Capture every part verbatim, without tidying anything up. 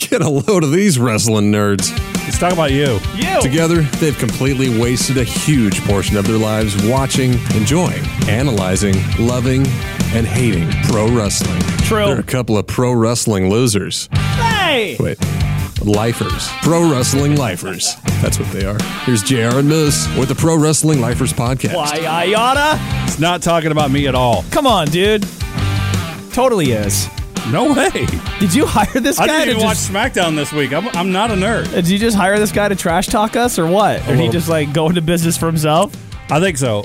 Get a load of these wrestling nerds. Let's talk about you. You. Together, they've completely wasted a huge portion of their lives watching, enjoying, analyzing, loving, and hating pro wrestling. True. They're a couple of pro wrestling losers. Hey! Wait. Lifers. Pro Wrestling Lifers. That's what they are. Here's J R and Moose with the Pro Wrestling Lifers podcast. Why, I oughta? It's not talking about me at all. Come on, dude. Totally is. No way. Did you hire this guy I didn't to even watch just... SmackDown this week. I'm, I'm not a nerd. Did you just hire this guy to trash talk us, or what? Or he little- just, like, go into business for himself? I think so.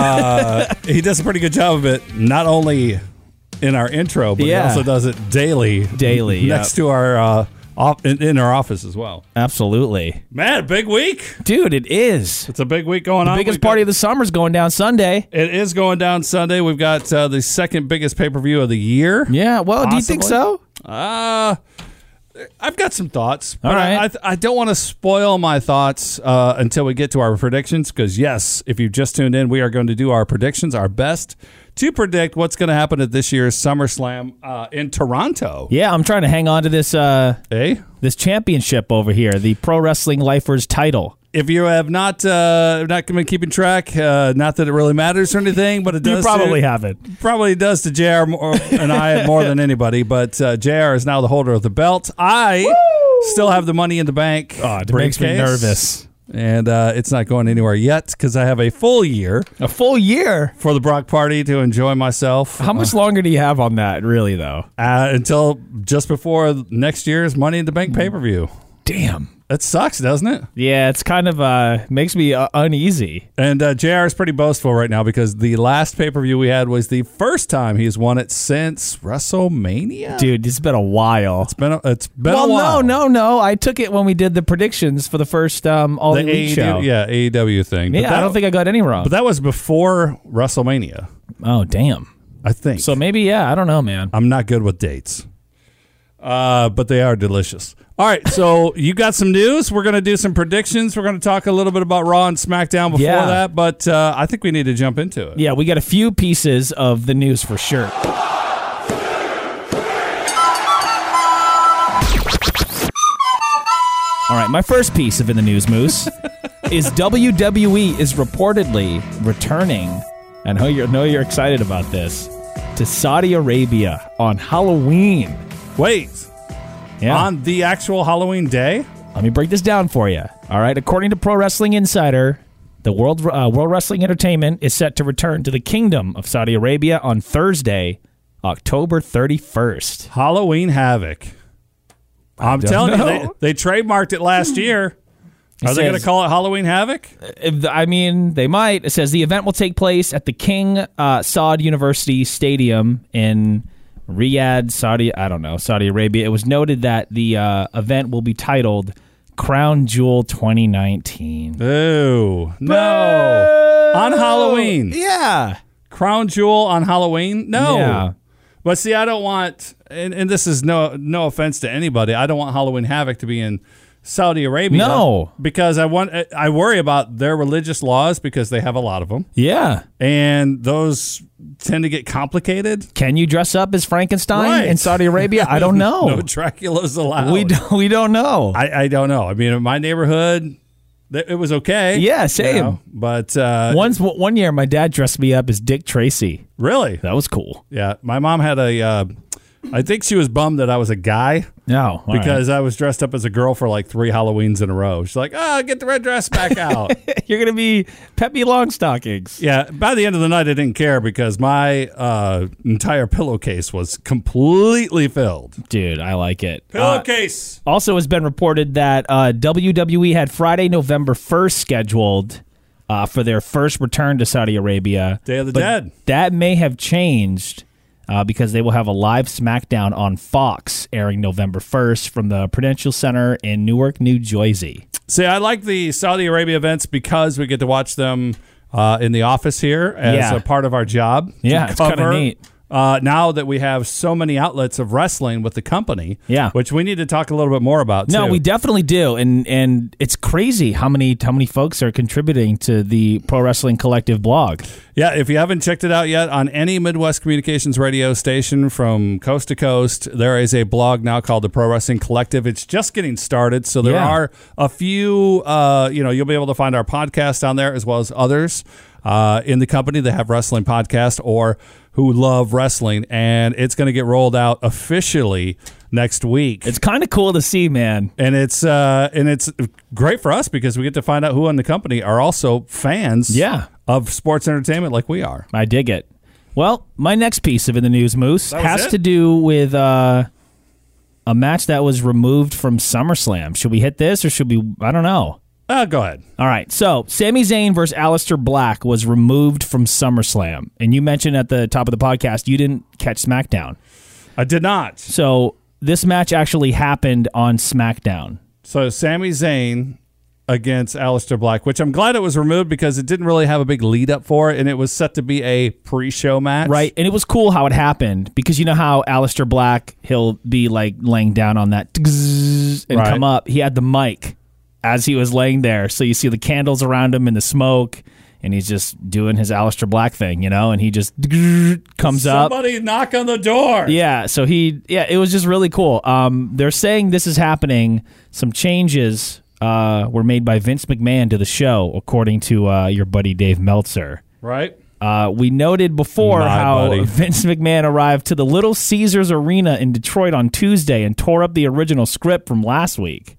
Uh, he does a pretty good job of it, not only in our intro, but Yeah. he also does it daily. Daily, Next yep. to our... Uh, Off, in, in our office as well. Absolutely. Man, big week. Dude, it is. It's a big week going The on. biggest We've got- party of the summer is going down Sunday. It is going down Sunday. We've got uh, the second biggest pay-per-view of the year. Yeah, well, do you think so? Uh, I've got some thoughts. But All right. I, I, I don't want to spoil my thoughts uh, until we get to our predictions because, yes, if you've just tuned in, we are going to do our predictions, our best, to predict what's going to happen at this year's SummerSlam uh, in Toronto. Yeah, I'm trying to hang on to this uh, Eh? this championship over here, the Pro Wrestling Lifers title. If you have not uh, not been keeping track, uh, not that it really matters or anything, but it You does. probably to, haven't. Probably does to J R more, and I more than anybody. But uh, J R is now the holder of the belt. I Woo! still have the Money in the Bank. Oh, it makes me briefcase, nervous. and uh, it's not going anywhere yet because I have a full year A full year? for the Brock Party to enjoy myself. How much longer do you have on that, really, though? uh, until just before next year's Money in the Bank pay per view? Damn. That sucks, doesn't it? Yeah, it's kind of uh makes me uh, uneasy. And uh, J R is pretty boastful right now because the last pay-per-view we had was the first time he's won it since WrestleMania. Dude, it's been a while. It's been a, it's been well, a while. no, no, no. I took it when we did the predictions for the first um, All The Elite A E W, show. yeah, A E W thing. But Yeah, that, I don't think I got any wrong. But that was before WrestleMania, Oh, damn. I think. So maybe, yeah, I don't know, man. I'm not good with dates, uh, but they are delicious. All right, so you got some news. We're going to do some predictions. We're going to talk a little bit about Raw and SmackDown before Yeah. that, but uh, I think we need to jump into it. Yeah, we got a few pieces of the news for sure. All right, my first piece of In the News, Moose, is W W E is reportedly returning, and I know you're, know you're excited about this, to Saudi Arabia on Halloween. Wait, Yeah. on the actual Halloween day? Let me break this down for you. All right. According to Pro Wrestling Insider, the World uh, World Wrestling Entertainment is set to return to the Kingdom of Saudi Arabia on Thursday, October thirty-first. Halloween Havoc. I'm don't telling know. you, they, they trademarked it last year. Are It they going to says- call it Halloween Havoc? If the- I mean, they might. It says the event will take place at the King uh, Saud University Stadium in Riyadh, Saudi. I don't know, Saudi Arabia. It was noted that the uh, event will be titled Crown Jewel twenty nineteen. Ooh, no. On Halloween. Yeah. Crown Jewel on Halloween? No. Yeah. But see, I don't want, and, and this is no no offense to anybody, I don't want Halloween Havoc to be in Saudi Arabia. No. Because I want, I worry about their religious laws because they have a lot of them. Yeah. And those tend to get complicated. Can you dress up as Frankenstein Right. in Saudi Arabia? I don't know. No Dracula's allowed. we don't. We don't know. I, I don't know. I mean, in my neighborhood, th- it was okay. Yeah, same. you know, but uh, Once one year, my dad dressed me up as Dick Tracy. really, That was cool. yeah. My mom had a. Uh, I think she was bummed that I was a guy No, all because I was dressed up as a girl for like three Halloweens in a row. She's like, "Oh, get the red dress back out." right. You're gonna be Peppy Longstockings. Yeah. By the end of the night, I didn't care because my uh, entire pillowcase was completely filled. Dude, I like it. Uh, Pillowcase. also, has been reported that uh, W W E had Friday, November first scheduled uh, for their first return to Saudi Arabia. Day of the But Dead. That may have changed uh, because they will have a live SmackDown on Fox airing November first from the Prudential Center in Newark, New Jersey. See, I like the Saudi Arabia events because we get to watch them uh, in the office here as Yeah. a part of our job. to Yeah, it's kinda cover, neat. uh, now that we have so many outlets of wrestling with the company, Yeah. which we need to talk a little bit more about, No, too. we definitely do, and and it's crazy how many how many folks are contributing to the Pro Wrestling Collective blog. Yeah, if you haven't checked it out yet, on any Midwest Communications radio station from coast to coast, there is a blog now called the Pro Wrestling Collective. It's just getting started, so there Yeah. are a few, uh, you know, you'll be able to find our podcast on there as well as others uh, in the company that have wrestling podcast or who love wrestling, and it's going to get rolled out officially next week. It's kind of cool to see, man. And it's uh, and it's great for us because we get to find out who in the company are also fans Yeah. of sports entertainment like we are. I dig it. Well, my next piece of In the News, Moose, That was has it? to do with uh, a match that was removed from SummerSlam. Should we hit this or should we? I don't know. Uh, go ahead. All right. So, Sami Zayn versus Aleister Black was removed from SummerSlam. And you mentioned at the top of the podcast you didn't catch SmackDown. I did not. So, this match actually happened on SmackDown. So Sami Zayn against Aleister Black, which I'm glad it was removed because it didn't really have a big lead up for it, and it was set to be a pre-show match. Right. And it was cool how it happened because you know how Aleister Black, he'll be like laying down on that and Right. come up. He had the mic as he was laying there. So you see the candles around him and the smoke, and he's just doing his Aleister Black thing, you know, and he just comes up. Somebody knock on the door. Yeah, so he, yeah, it was just really cool. Um, they're saying this is happening. Some changes uh, were made by Vince McMahon to the show, according to uh, your buddy Dave Meltzer. Right? Uh, we noted before My how buddy. Vince McMahon arrived to the Little Caesars Arena in Detroit on Tuesday and tore up the original script from last week.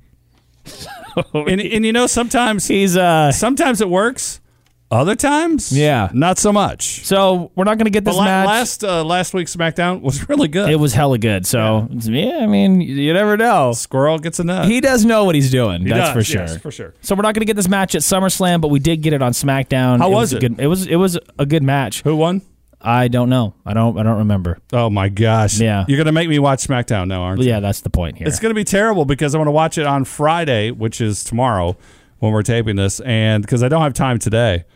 And, and you know, sometimes He's uh, sometimes it works. Other times, Yeah. not so much. so we're not going to get But this la- match. last uh, last week's SmackDown was really good. It was hella good. So yeah, I mean, you never know. Squirrel gets a nut. He does know what he's doing. He that's does, for sure. yes, for sure. So we're not going to get this match at SummerSlam, but we did get it on SmackDown. How it was a it? Good, it was it was a good match. Who won? I don't know. I don't I don't remember. Oh my gosh! Yeah. You're gonna make me watch SmackDown now, aren't But you? yeah, that's the point here. It's going to be terrible because I want to watch it on Friday, which is tomorrow when we're taping this, and because I don't have time today.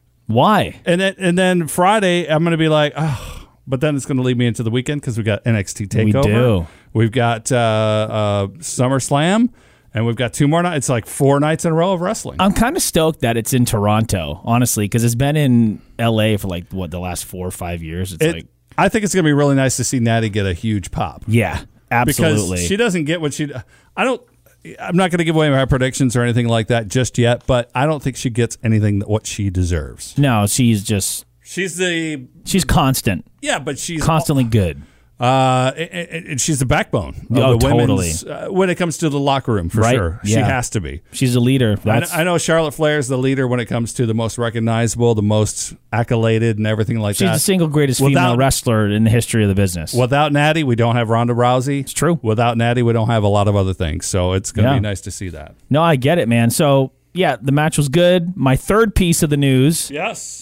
Why? And then, and then Friday, I'm going to be like, oh, but then it's going to lead me into the weekend because we got N X T Takeover. do. We've got uh, uh, SummerSlam, and we've got two more nights. It's like four nights in a row of wrestling. I'm kind of stoked that it's in Toronto, honestly, because it's been in L A for like what the last four or five years. It's It- like I think it's going to be really nice to see Natty get a huge pop. yeah, absolutely. Because she doesn't get what she. I don't. I'm not going to give away my predictions or anything like that just yet, but I don't think she gets anything that what she deserves. no, she's just She's the she's constant, yeah, but she's constantly good. Uh, and, and she's the backbone of Oh, the totally. women's uh, when it comes to the locker room for Right? sure. She Yeah. has to be. She's a leader. I, kn- That's I know Charlotte Flair is the leader when it comes to the most recognizable, the most accoladed, and everything like she's that. the single greatest Without- female wrestler in the history of the business. Without Natty, we don't have Ronda Rousey. It's true. Without Natty, we don't have a lot of other things. So it's going to Yeah. be nice to see that. No, I get it, man. So, yeah, the match was good. My third piece of the news, Yes.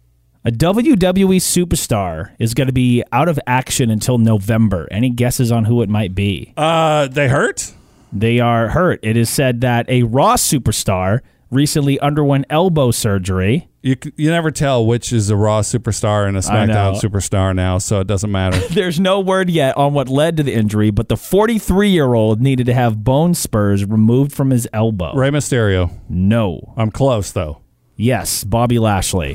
a W W E superstar is going to be out of action until November. Any guesses on who it might be? Uh, they hurt. They are hurt. It is said that a Raw superstar recently underwent elbow surgery. You c- you never tell which is a Raw superstar and a I know. SmackDown superstar now, so it doesn't matter. There's no word yet on what led to the injury, but the forty-three-year-old needed to have bone spurs removed from his elbow. Rey Mysterio. No. I'm close though. Yes, Bobby Lashley.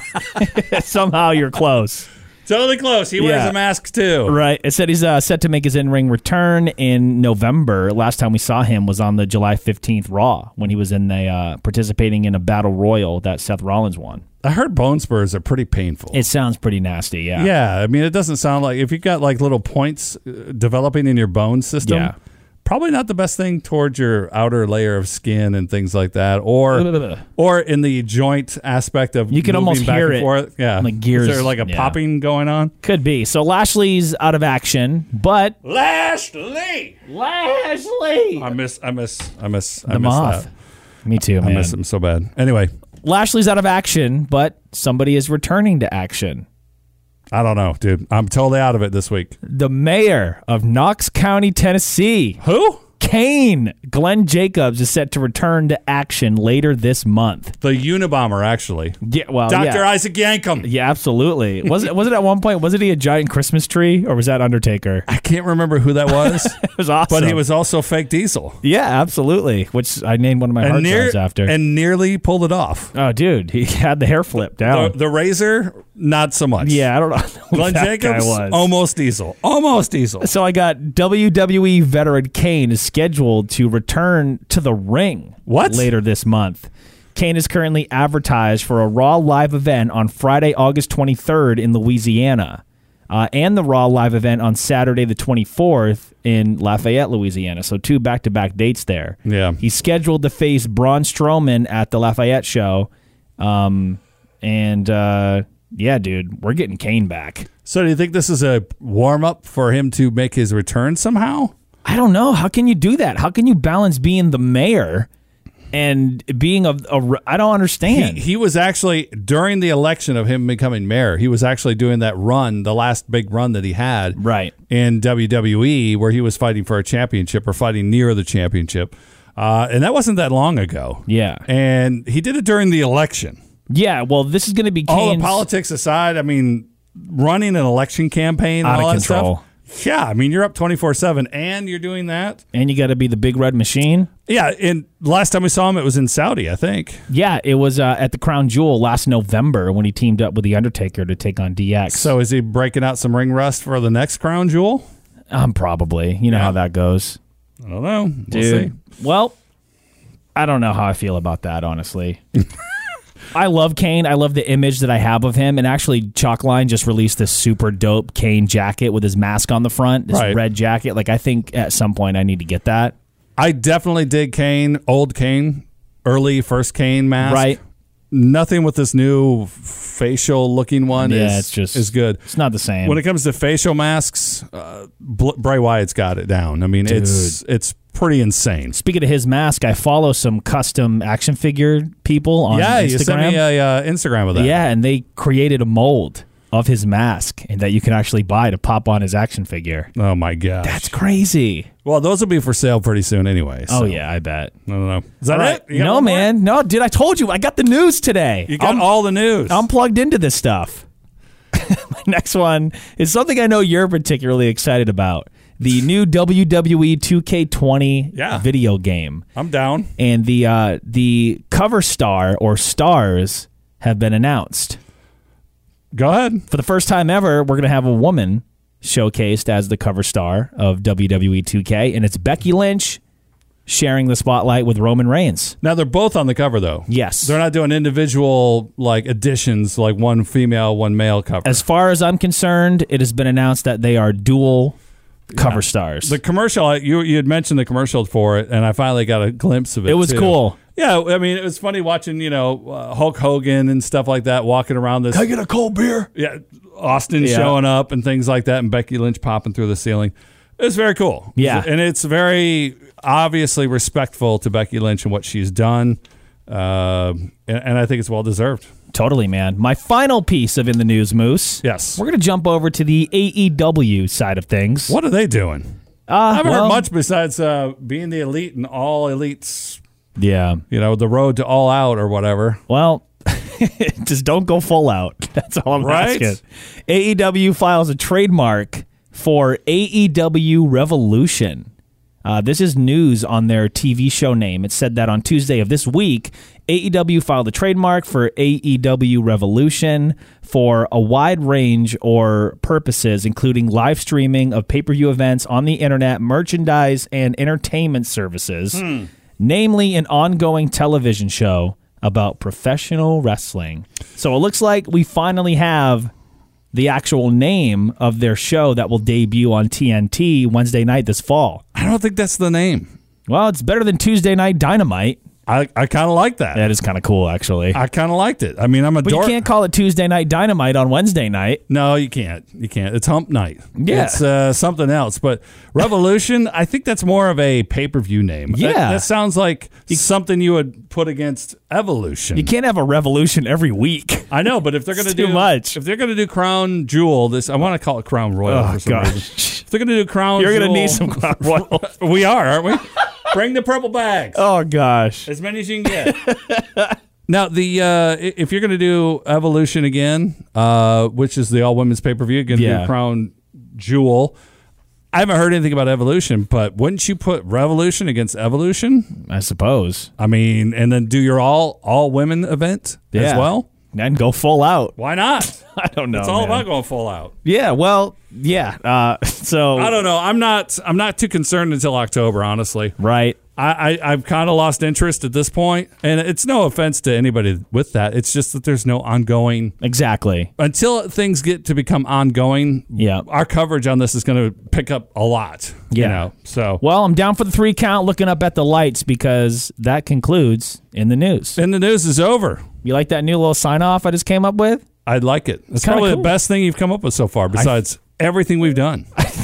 Somehow you're close. Totally close. He wears Yeah. a mask too. Right. It said he's uh, set to make his in-ring return in November. Last time we saw him was on the July fifteenth Raw when he was in the uh, participating in a battle royal that Seth Rollins won. I heard bone spurs are pretty painful. It sounds pretty nasty, yeah. yeah, I mean, it doesn't sound like if you've got like little points uh, developing in your bone system. Yeah. Probably not the best thing towards your outer layer of skin and things like that, or or in the joint aspect of You can moving almost back hear and it, forth. Yeah, like gears, Is there like a yeah. popping going on? Could be. So Lashley's out of action, but Lashley, Lashley, I miss, I miss, I miss, I the miss moth. that. Me too, I man. miss him so bad. Anyway, Lashley's out of action, but somebody is returning to action. I don't know, dude. I'm totally out of it this week. The mayor of Knox County, Tennessee, Who? Kane. Glenn Jacobs is set to return to action later this month. The Unabomber, actually. Yeah, well, Doctor yeah. Isaac Yankem. Yeah, absolutely. Was it? Was it at one point? Wasn't he a giant Christmas tree, or was that Undertaker? I can't remember who that was. It was awesome. But he was also Fake Diesel. Yeah, absolutely. Which I named one of my hard drives after. And nearly pulled it off. Oh, dude, he had the hair flip down. The, the Razor, not so much. Yeah, I don't know who Glenn that Jacobs, guy was. almost Diesel. Almost Diesel. So I got W W E veteran Kane is scheduled to return to the ring What? later this month. Kane is currently advertised for a Raw live event on Friday, August twenty-third in Louisiana, uh, and the Raw live event on Saturday the twenty-fourth in Lafayette, Louisiana. So two back-to-back dates there. Yeah. He's scheduled to face Braun Strowman at the Lafayette show. Um, and, uh, yeah, dude, we're getting Kane back. So do you think this is a warm-up for him to make his return somehow? I don't know. How can you do that? How can you balance being the mayor and being a, a I don't understand. He, he was actually, during the election of him becoming mayor, he was actually doing that run, the last big run that he had right. in W W E, where he was fighting for a championship or fighting near the championship. Uh, and that wasn't that long ago. Yeah. And he did it during the election. Yeah, well, this is going to be Kane's, all the politics aside, I mean, running an election campaign and out all of that control. stuff. Yeah, I mean, you're up twenty-four seven and you're doing that. And you got to be the big red machine. Yeah, and last time we saw him, it was in Saudi, I think. Yeah, it was uh, at the Crown Jewel last November when he teamed up with The Undertaker to take on D X. So is he breaking out some ring rust for the next Crown Jewel? Um, probably. You know Yeah. how that goes. I don't know. We'll Dude. see. Well, I don't know how I feel about that, honestly. I love Kane. I love the image that I have of him. And actually, Chalkline just released this super dope Kane jacket with his mask on the front, this Right. red jacket. Like, I think at some point I need to get that. I definitely dig Kane, old Kane, early first Kane mask. Right. Nothing with this new facial looking one Yeah, is, it's just is good. It's not the same. When it comes to facial masks, uh, Bl- Bray Wyatt's got it down. I mean, it's it's pretty insane. Speaking of his mask, I follow some custom action figure people on Yeah, Instagram. you sent me a uh, Instagram of that. Yeah, and they created a mold of his mask and that you can actually buy to pop on his action figure. Oh my gosh. That's crazy. Well, those will be for sale pretty soon anyway. So. Oh yeah, I bet. I don't know. Is that All right. it? You got No, one more? man. No, dude, I told you. I got the news today. You got I'm, all the news. I'm plugged into this stuff. My next one is something I know you're particularly excited about. The new W W E two K twenty Yeah. video game. I'm down. And the uh, the cover star or stars have been announced. Go ahead. For the first time ever, we're going to have a woman showcased as the cover star of W W E two K, and it's Becky Lynch sharing the spotlight with Roman Reigns. Now they're both on the cover though. Yes. They're not doing individual like additions like one female, one male cover. As far as I'm concerned, it has been announced that they are dual cover Yeah. stars. The commercial, you you had mentioned the commercial for it, and I finally got a glimpse of it. It was too. cool. Yeah, I mean, it was funny watching, you know, uh, Hulk Hogan and stuff like that walking around this. Can I get a cold beer? Yeah, Austin Yeah. showing up and things like that, and Becky Lynch popping through the ceiling. It was very cool. Yeah. And it's very obviously respectful to Becky Lynch and what she's done, uh, and, and I think it's well deserved. Totally, man. My final piece of In the News, Moose. Yes. We're going to jump over to the A E W side of things. What are they doing? Uh, I haven't well, heard much besides uh, being the elite and all elites, Yeah. you know, the road to all out or whatever. Well, just don't go full out. That's all I'm Right? asking. A E W files a trademark for A E W Revolution. Uh, this is news on their T V show name. It said that on Tuesday of this week, A E W filed a trademark for A E W Revolution for a wide range or purposes, including live streaming of pay-per-view events on the internet, merchandise, and entertainment services, namely an ongoing television show about professional wrestling. So it looks like we finally have the actual name of their show that will debut on T N T Wednesday night this fall. I don't think that's the name. Well, it's better than Tuesday Night Dynamite. I, I kind of like that. That is kind of cool, actually. I kind of liked it. I mean, I'm a But you dork. can't call it Tuesday Night Dynamite on Wednesday night. No, you can't. You can't. It's Hump Night. Yeah. It's uh, something else. But Revolution, I think that's more of a pay-per-view name. Yeah. That, that sounds like something you would put against Evolution. You can't have a revolution every week. I know, but if they're going to It's too do much. if they're going to do Crown Jewel, this I want to call it Crown Royal Oh, for some gosh. reason. If they're going to do Crown You're Jewel, going to need some Crown Royal. we are, aren't we? Bring the purple bags. Oh gosh. As many as you can get. Now, the uh, if you're going to do Evolution again, uh, which is the all women's pay per view, going to Yeah. do Crown Jewel. I haven't heard anything about Evolution, but wouldn't you put Revolution against Evolution? I suppose. I mean, and then do your all all women event as Yeah. well? And go full out. Why not? I don't know. It's all man. about going full out. Yeah. Well. Yeah. Uh, so. I don't know. I'm not. I'm not too concerned until October. Honestly, Right. I, I I've kind of lost interest at this point, and it's no offense to anybody with that. It's just that there's no ongoing Exactly. until things get to become ongoing. Yeah. Our coverage on this is going to pick up a lot. You Yeah. know. So. Well, I'm down for the three count. Looking up at the lights because that concludes in the news. And the news is over. You like that new little sign off I just came up with? I'd like it. It's Kinda probably cool. the best thing you've come up with so far, besides everything we've done.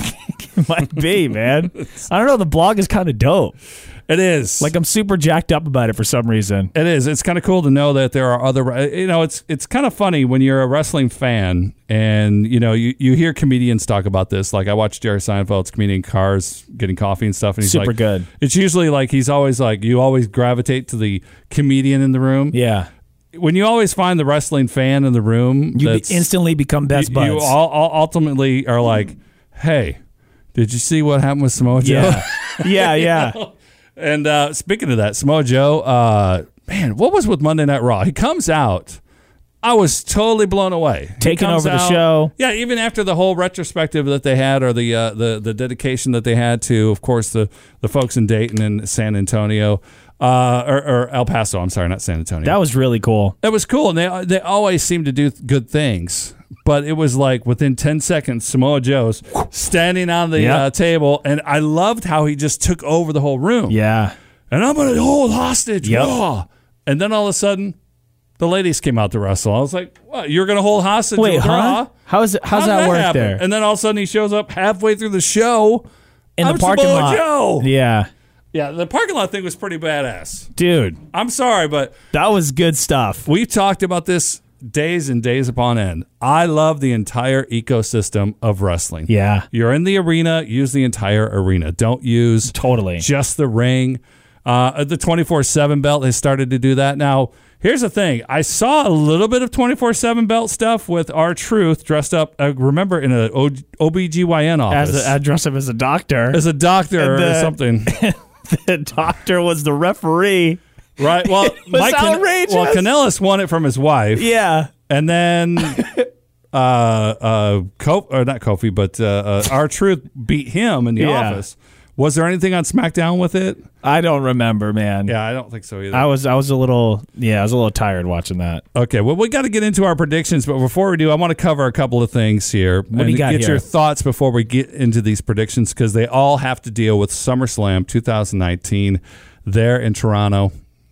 Might be, man. I don't know. The blog is kind of dope. It is. Like I'm super jacked up about it for some reason. It is. It's kind of cool to know that there are other, you know, it's it's kind of funny when you're a wrestling fan and, you know, you, you hear comedians talk about this. Like I watched Jerry Seinfeld's comedian Cars getting coffee and stuff. And he's Super like, good. It's usually like he's always like, you always gravitate to the comedian in the room. Yeah. When you always find the wrestling fan in the room, You be- that's, instantly become best you, buds. you all, all ultimately are like, hey, did you see what happened with Samoa Joe? yeah. yeah. Yeah. And uh, speaking of that, Samoa Joe, uh, man, what was with Monday Night Raw? He comes out. I was totally blown away. He Taking comes over the out- show. Yeah, even after the whole retrospective that they had, or the uh, the the dedication that they had to, of course, the the folks in Dayton and San Antonio, uh, or, or El Paso. I'm sorry, not San Antonio. That was really cool. That was cool, and they they always seem to do good things. But it was like within ten seconds, Samoa Joe's standing on the Yep. uh, table, and I loved how he just took over the whole room. Yeah. And I'm going to hold hostage. Yep. Raw. And then all of a sudden, the ladies came out to wrestle. I was like, what? You're going to hold hostage Wait, with huh? Raw? How is it? How's How did that, work happen? there? And then all of a sudden, he shows up halfway through the show In I'm the parking Samoa lot. Joe. Yeah. Yeah, the parking lot thing was pretty badass. Dude, I'm sorry, but that was good stuff. we've talked about this days and days upon end. I love the entire ecosystem of wrestling. Yeah. You're in the arena, use the entire arena. Don't use Totally. just the ring. Uh, the twenty-four seven belt has started to do that. Now, here's the thing. I saw a little bit of twenty-four seven belt stuff with R-Truth dressed up, uh, remember, in an O B G Y N office. As a, I dressed up as a doctor. As a doctor And or the- something. The doctor was the referee. Right. Well, was outrageous. well, Kanellis won it from his wife. Yeah. And then uh, uh, Kof, or not Kofi, but uh, uh, R-Truth beat him in the Yeah. office. Was there anything on SmackDown with it? I don't remember, man. Yeah, I don't think so either. I was I was a little yeah, I was a little tired watching that. Okay, well, we got to get into our predictions, but before we do, I want to cover a couple of things here. What do and you got get here? your thoughts before we get into these predictions, because they all have to deal with SummerSlam twenty nineteen there in Toronto.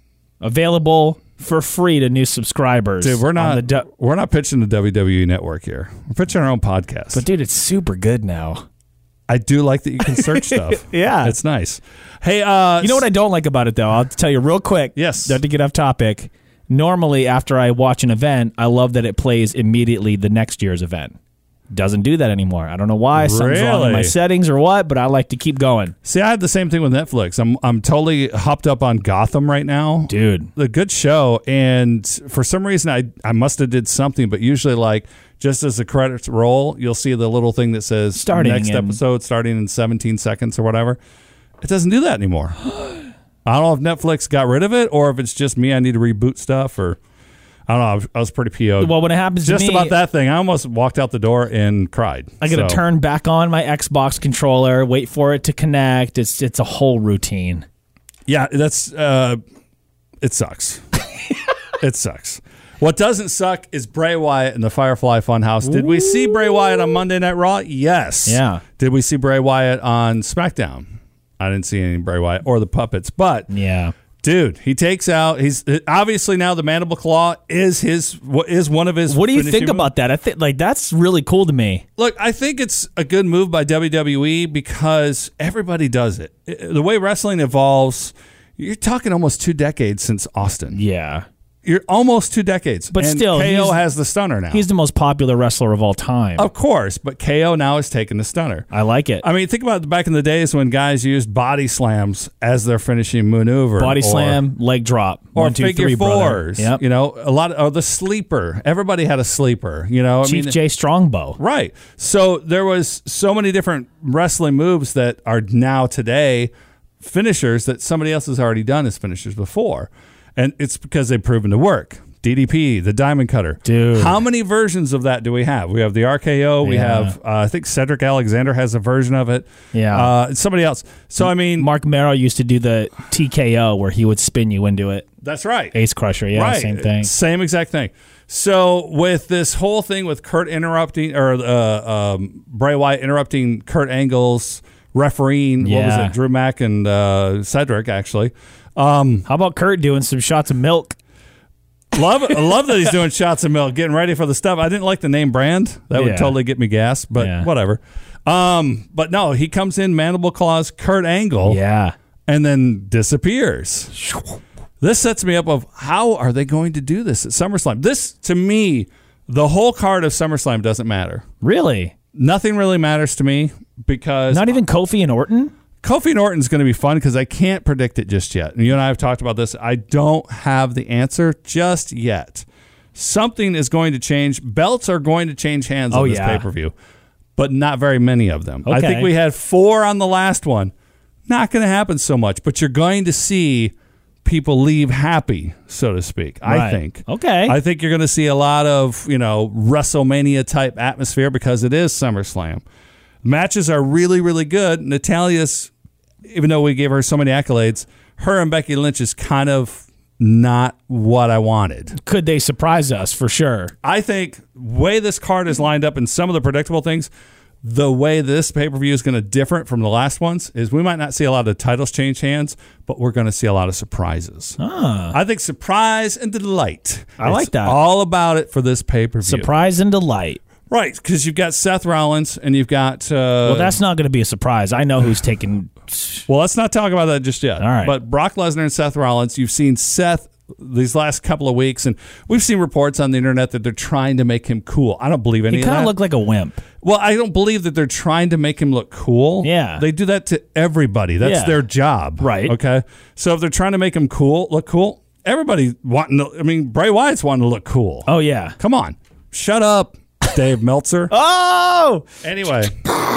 Available for free to new subscribers. Dude, we're on not the du- we're not pitching the W W E Network here. We're pitching our own podcast. But dude, it's super good now. I do like that you can search stuff. Yeah. It's nice. Hey, uh, You know what I don't like about it though? I'll tell you real quick. Yes. Not to get off topic. Normally after I watch an event, I love that it plays immediately the next year's event. Doesn't do that anymore. I don't know why. Something's wrong Really? in my settings or what, but I like to keep going. See, I had the same thing with Netflix. I'm I'm totally hopped up on Gotham right now. Dude. The good show, and for some reason I I must have did something, but usually like just as the credits roll, you'll see the little thing that says Starting next in- episode starting in seventeen seconds or whatever. It doesn't do that anymore. I don't know if Netflix got rid of it or if it's just me. I need to reboot stuff, or I don't know. I was, I was pretty P O'd. Well, when it happens just to me, about that thing, I almost walked out the door and cried. I got to So, turn back on my Xbox controller, wait for it to connect. It's it's a whole routine. Yeah, that's uh, it sucks. It sucks. What doesn't suck is Bray Wyatt and the Firefly Funhouse. Did we see Bray Wyatt on Monday Night Raw? Yes. Yeah. Did we see Bray Wyatt on SmackDown? I didn't see any Bray Wyatt or the puppets, but Yeah. dude, he takes out. He's obviously now the Mandible Claw is his is one of his. What do you finishing think moves. about that? I think like that's really cool to me. Look, I think it's a good move by W W E because everybody does it. The way wrestling evolves, you're talking almost two decades since Austin. Yeah. You're almost two decades. But and still, K O he's- has the stunner now. He's the most popular wrestler of all time. Of course, but K O now has taken the stunner. I like it. I mean, think about back in the days when guys used body slams as their finishing maneuver. Body or, slam, leg drop. Or One, two, figure three, brother. fours. Yep. You know, a lot of or the sleeper. Everybody had a sleeper, you know. I Chief mean, J Strongbow. Right. So there was so many different wrestling moves that are now today finishers that somebody else has already done as finishers before. And it's because they've proven to work. D D P, the Diamond Cutter. Dude. How many versions of that do we have? We have the R K O. We Yeah. have, uh, I think Cedric Alexander has a version of it. Yeah. Uh, somebody else. So, I mean, Mark Merrow used to do the T K O where he would spin you into it. that's right. Ace Crusher, yeah, right. same thing. Same exact thing. So with this whole thing with Kurt interrupting, or uh, um, Bray Wyatt interrupting Kurt Angle's refereeing, what was Yeah. it, Drew Mack and uh, Cedric, actually. Um, How about Kurt doing some shots of milk? love I love that he's doing shots of milk, getting ready for the stuff. I didn't like the name brand. That would Yeah. totally get me gassed, but Yeah. whatever. Um, but no, he comes in, mandible claws, Kurt Angle, Yeah. and then disappears. This sets me up of how are they going to do this at SummerSlam? This, to me, the whole card of SummerSlam doesn't matter. Really? Nothing really matters to me because Not even Kofi and Orton? Kofi and Orton's going to be fun because I can't predict it just yet. And you and I have talked about this. I don't have the answer just yet. Something is going to change. Belts are going to change hands Oh, on this yeah. pay-per-view, but not very many of them. I Okay. think we had four on the last one. Not going to happen so much, but you're going to see people leave happy, so to speak, I Right. think. Okay. I think you're going to see a lot of, you know, WrestleMania-type atmosphere because it is SummerSlam. Matches are really, really good. Natalia's, even though we gave her so many accolades, her and Becky Lynch is kind of not what I wanted. Could they surprise us for sure? I think way this card is lined up and some of the predictable things, the way this pay-per-view is going to differ from the last ones is we might not see a lot of titles change hands, but we're going to see a lot of surprises. Ah. I think surprise and delight. I like It's that. all about it for this pay-per-view. Surprise and delight. Right, because you've got Seth Rollins and you've got... Uh, Well, that's not going to be a surprise. I know who's taking. Well, let's not talk about that just yet. All right. But Brock Lesnar and Seth Rollins, you've seen Seth these last couple of weeks, and we've seen reports on the internet that they're trying to make him cool. I don't believe any He of kind that. of looked like a wimp. Well, I don't believe that they're trying to make him look cool. Yeah. They do that to everybody. That's Yeah. their job. Right. Okay. So if they're trying to make him cool, look cool, everybody wanting to, I mean, Bray Wyatt's wanting to look cool. Oh, yeah. Come on. Shut up, Dave Meltzer. Oh! Anyway,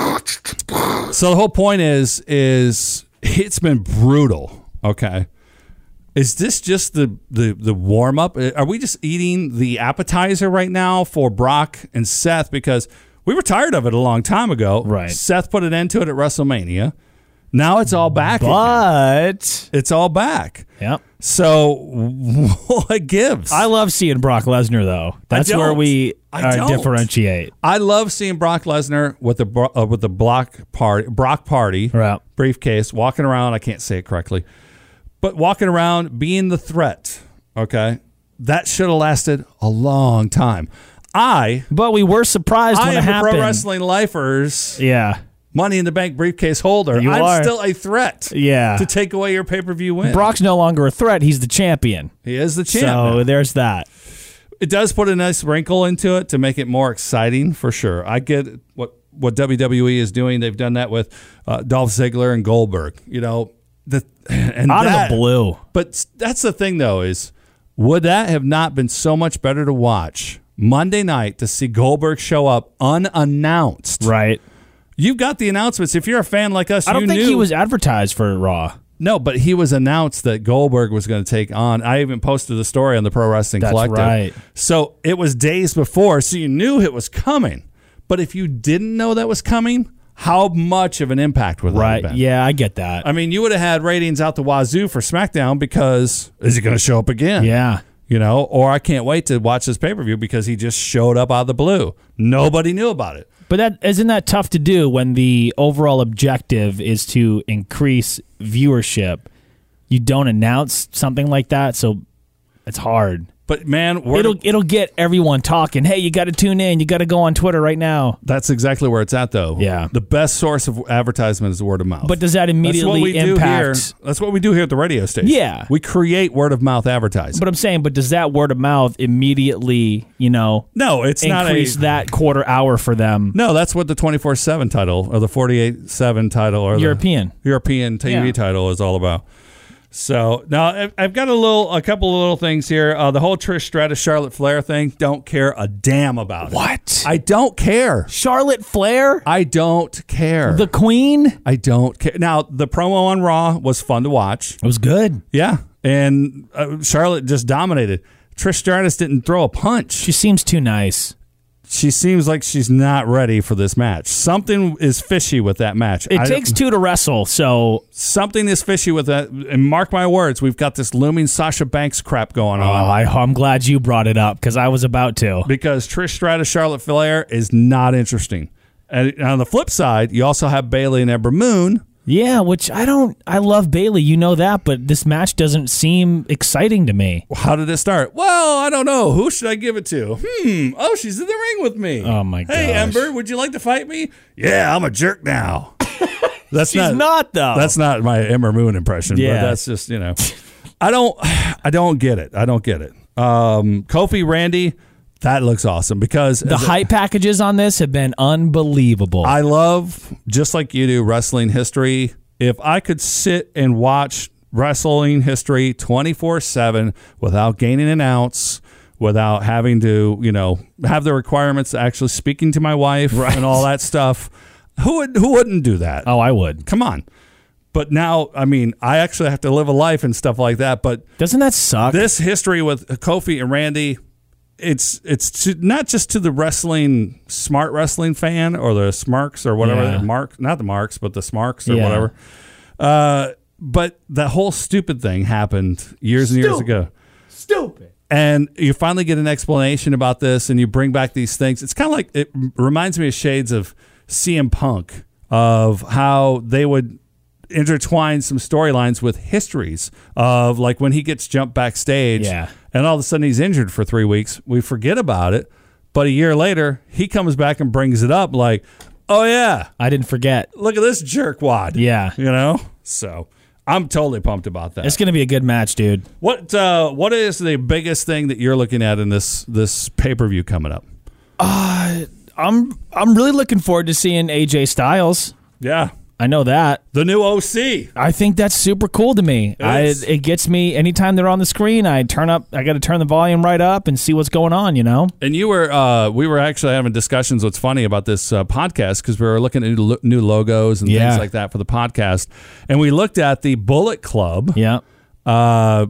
so the whole point is, is it's been brutal. Okay. Is this just the, the, the warm up? Are we just eating the appetizer right now for Brock and Seth? Because we were tired of it a long time ago. Right. Seth put an end to it at WrestleMania. Now it's all back. again. But. It's all back. Yep. So what gives? I love seeing Brock Lesnar, though. That's where don't. we I uh, don't. differentiate. I love seeing Brock Lesnar with the bro- uh, with the block party, Brock party Right. briefcase, walking around. I can't say it correctly, but walking around, being the threat. Okay, that should have lasted a long time. I, But we were surprised I when it am a happened. pro wrestling lifers, Yeah. Money in the Bank briefcase holder. You I'm are. still a threat. Yeah. to take away your pay per view win. Brock's no longer a threat. He's the champion. he is the champ. So now. there's that. It does put a nice wrinkle into it to make it more exciting for sure. I get what what W W E is doing. They've done that with uh, Dolph Ziggler and Goldberg. You know, the and Out that, of the blue. But that's the thing, though, is would that have not been so much better to watch Monday night to see Goldberg show up unannounced? Right. You've got the announcements. If you're a fan like us, I don't you think knew, he was advertised for Raw. No, but he was announced that Goldberg was going to take on. I even posted the story on the Pro Wrestling That's Collective. right. So it was days before, so you knew it was coming. But if you didn't know that was coming, how much of an impact would that Right. have been? Yeah, I get that. I mean, you would have had ratings out the wazoo for SmackDown because is he going to show up again? yeah. You know, or I can't wait to watch this pay-per-view because he just showed up out of the blue. Nobody knew about it. But that isn't that tough to do when the overall objective is to increase viewership. You don't announce something like that, so it's hard. But man, word It'll of, it'll get everyone talking. Hey, you got to tune in. You got to go on Twitter right now. that's exactly where it's at, though. Yeah. The best source of advertisement is word of mouth. But does that that's what immediately we do impact? here. That's what we do here at the radio station. Yeah. We create word of mouth advertising. But I'm saying, but does that word of mouth immediately, you know, no, it's increase not a that quarter hour for them? No, that's what the twenty-four seven title or the forty-eight seven title or European. the European T V Yeah. title is all about. So now I've- I've got a little, a couple of little things here. Uh, the whole Trish Stratus Charlotte Flair thing, don't care a damn about it. What? I don't care. Charlotte Flair, I don't care. the Queen. I don't care. Now the promo on Raw was fun to watch. It was good. Yeah, and uh, Charlotte just dominated. Trish Stratus didn't throw a punch. She seems too nice. She seems like she's not ready for this match. Something is fishy with that match. It I- takes two to wrestle, so Something is fishy with that. And mark my words, we've got this looming Sasha Banks crap going oh, on. I, I'm glad you brought it up because I was about to. Because Trish Stratus, Charlotte Flair is not interesting. And on the flip side, you also have Bayley and Ember Moon. Yeah, which I don't. I love Bayley, you know that, but this match doesn't seem exciting to me. How did it start? Well, I don't know. Who should I give it to? Hmm. Oh, she's in the ring with me. Oh, my Hey, gosh. Ember, would you like to fight me? Yeah, I'm a jerk now. That's She's not, though. That's not my Ember Moon impression. Yeah. But that's just, you know. I don't I don't get it. I don't get it. Um, Kofi Randy, that looks awesome because The hype packages on this have been unbelievable. I love, just like you do, wrestling history. If I could sit and watch wrestling history twenty-four seven without gaining an ounce, without having to, you know, have the requirements of actually speaking to my wife Right. and all that stuff, who would who wouldn't do that? oh, I would. Come on. But now, I mean, I actually have to live a life and stuff like that. But Doesn't that suck? this history with Kofi and Randy, it's it's to, not just to the wrestling smart wrestling fan or the Smarks or whatever, Yeah. the Mark, not the Marks, but the Smarks or Yeah. whatever. Uh, but that whole stupid thing happened years and years Stupid. ago. Stupid. And you finally get an explanation about this, and you bring back these things. It's kind of like, it reminds me of shades of C M Punk, of how they would intertwine some storylines with histories of, like, when he gets jumped backstage, Yeah. and all of a sudden he's injured for three weeks. We forget about it, but a year later he comes back and brings it up, like, oh yeah, I didn't forget. look at this jerkwad. Yeah. You know. So I'm totally pumped about that. It's going to be a good match, dude. What uh, what is the biggest thing that you're looking at in this this pay per view coming up? I'm I'm really looking forward to seeing A J Styles. Yeah, I know that. the new O C. I think that's super cool to me. I, is. it gets me anytime they're on the screen. I turn up. I got to turn the volume right up and see what's going on. You know. And you were uh, we were actually having discussions. What's funny about this uh, podcast, because we were looking at new, new logos and Yeah. things like that for the podcast, and we looked at the Bullet Club Yeah. uh,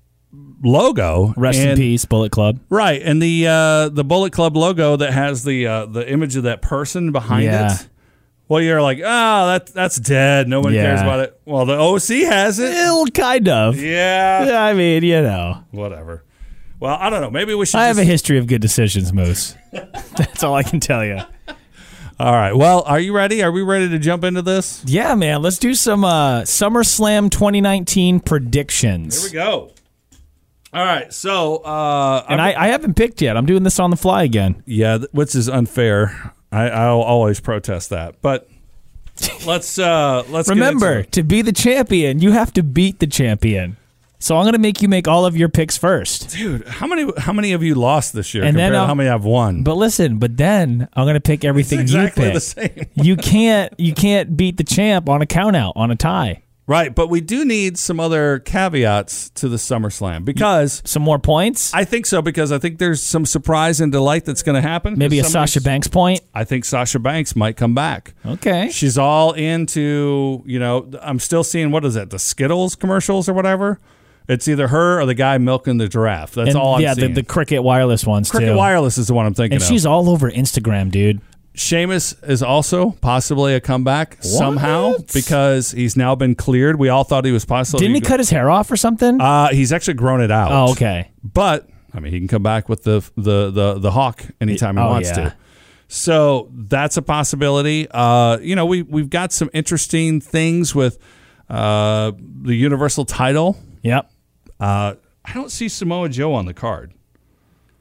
logo. Rest in and- peace, Bullet Club. Right, and the uh, the Bullet Club logo that has the uh, the image of that person behind Yeah. it. Well, you're like, oh, that that's dead. No one Yeah. cares about it. Well, the O C has it. Well, kind of. Yeah. Yeah, I mean, you know. Whatever. Well, I don't know. Maybe we should. I have just... a history of good decisions, Moose. That's all I can tell you. All right. Well, are you ready? Are we ready to jump into this? Yeah, man. Let's do some uh, SummerSlam twenty nineteen predictions. Here we go. All right. So, uh, And I, I haven't picked yet. I'm doing this on the fly again. yeah, th- which is unfair. I, I'll always protest that. But let's uh, let's get Remember, into it. to be the champion, you have to beat the champion. So I'm going to make you make all of your picks first. Dude, how many how many of you lost this year And then compared to I'll- how many I've won? But listen, but then I'm going to pick everything It's exactly you pick. the same. You can't you can't beat the champ on a count out, on a tie. Right, but we do need some other caveats to the SummerSlam because Some more points? I think so because I think there's some surprise and delight that's going to happen. Maybe a Somebody's- Sasha Banks point? I think Sasha Banks might come back. Okay. She's all into, you know, I'm still seeing, what is it, the Skittles commercials or whatever? It's either her or the guy milking the giraffe. That's And all I'm yeah, the, seeing. the Cricket Wireless ones Cricket too. Wireless is the one I'm thinking And of. she's all over Instagram, dude. Sheamus is also possibly a comeback somehow because he's now been cleared. We all thought he was possibly. Didn't he cut his hair off or something? Uh, he's actually grown it out. oh, okay. But I mean, he can come back with the the the, the hawk anytime he Oh, wants yeah. to. So that's a possibility. Uh, you know, we we've got some interesting things with uh, the Universal title. Yep. Uh, I don't see Samoa Joe on the card.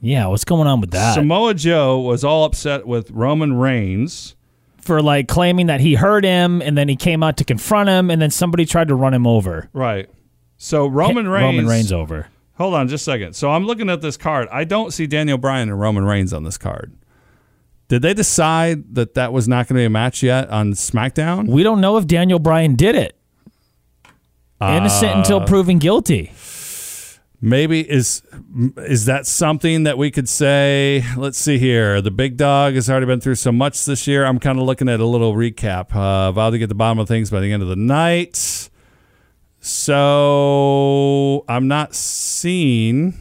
Yeah, what's going on with that? Samoa Joe was all upset with Roman Reigns. For like claiming that he hurt him, and then he came out to confront him, and then somebody tried to run him over. Right. So Roman Hit Reigns. Roman Reigns over. Hold on just a second. So I'm looking at this card. I don't see Daniel Bryan and Roman Reigns on this card. Did they decide that that was not going to be a match yet on SmackDown? We don't know if Daniel Bryan did it. Innocent Uh, until proven guilty. Maybe is is that something that we could say? Let's see here. The big dog has already been through so much this year. I'm kind of looking at a little recap. Uh, vowed to get the bottom of things by the end of the night. So I'm not seeing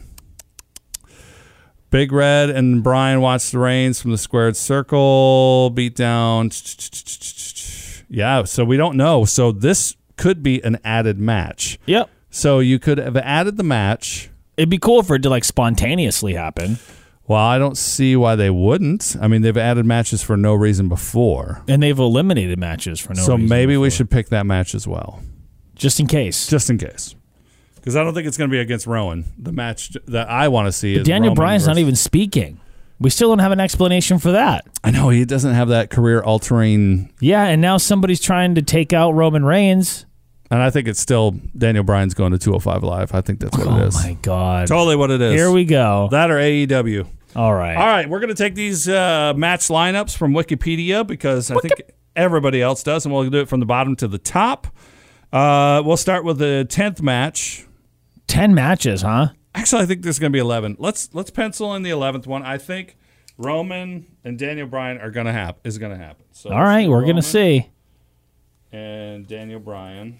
Big Red and Brian watched the Reigns from the squared circle beat down. Yeah, so we don't know. So this could be an added match. Yep. So you could have added the match. It'd be cool for it to like spontaneously happen. Well, I don't see why they wouldn't. I mean, they've added matches for no reason before. And they've eliminated matches for no so reason. So maybe before. we should pick that match as well. Just in case. Just in case. Because I don't think it's going to be against Rowan. The match that I want to see but is Daniel Roman Bryan's versus- not even speaking. We still don't have an explanation for that. I know, he doesn't have that career-altering... Yeah, and now somebody's trying to take out Roman Reigns. And I think it's still Daniel Bryan's going to two oh five Live. I think that's what oh it is. Oh, my God. Totally what it is. Here we go. That or A E W. All right. All right, we're going to take these uh, match lineups from Wikipedia because I think everybody else does, and we'll do it from the bottom to the top. Uh, we'll start with the tenth match. Ten matches, huh? Actually, I think there's going to be eleven. Let's let's pencil in the eleventh one. I think Roman and Daniel Bryan are going to happen. Is going to happen. So all right, we're going to see. And Daniel Bryan.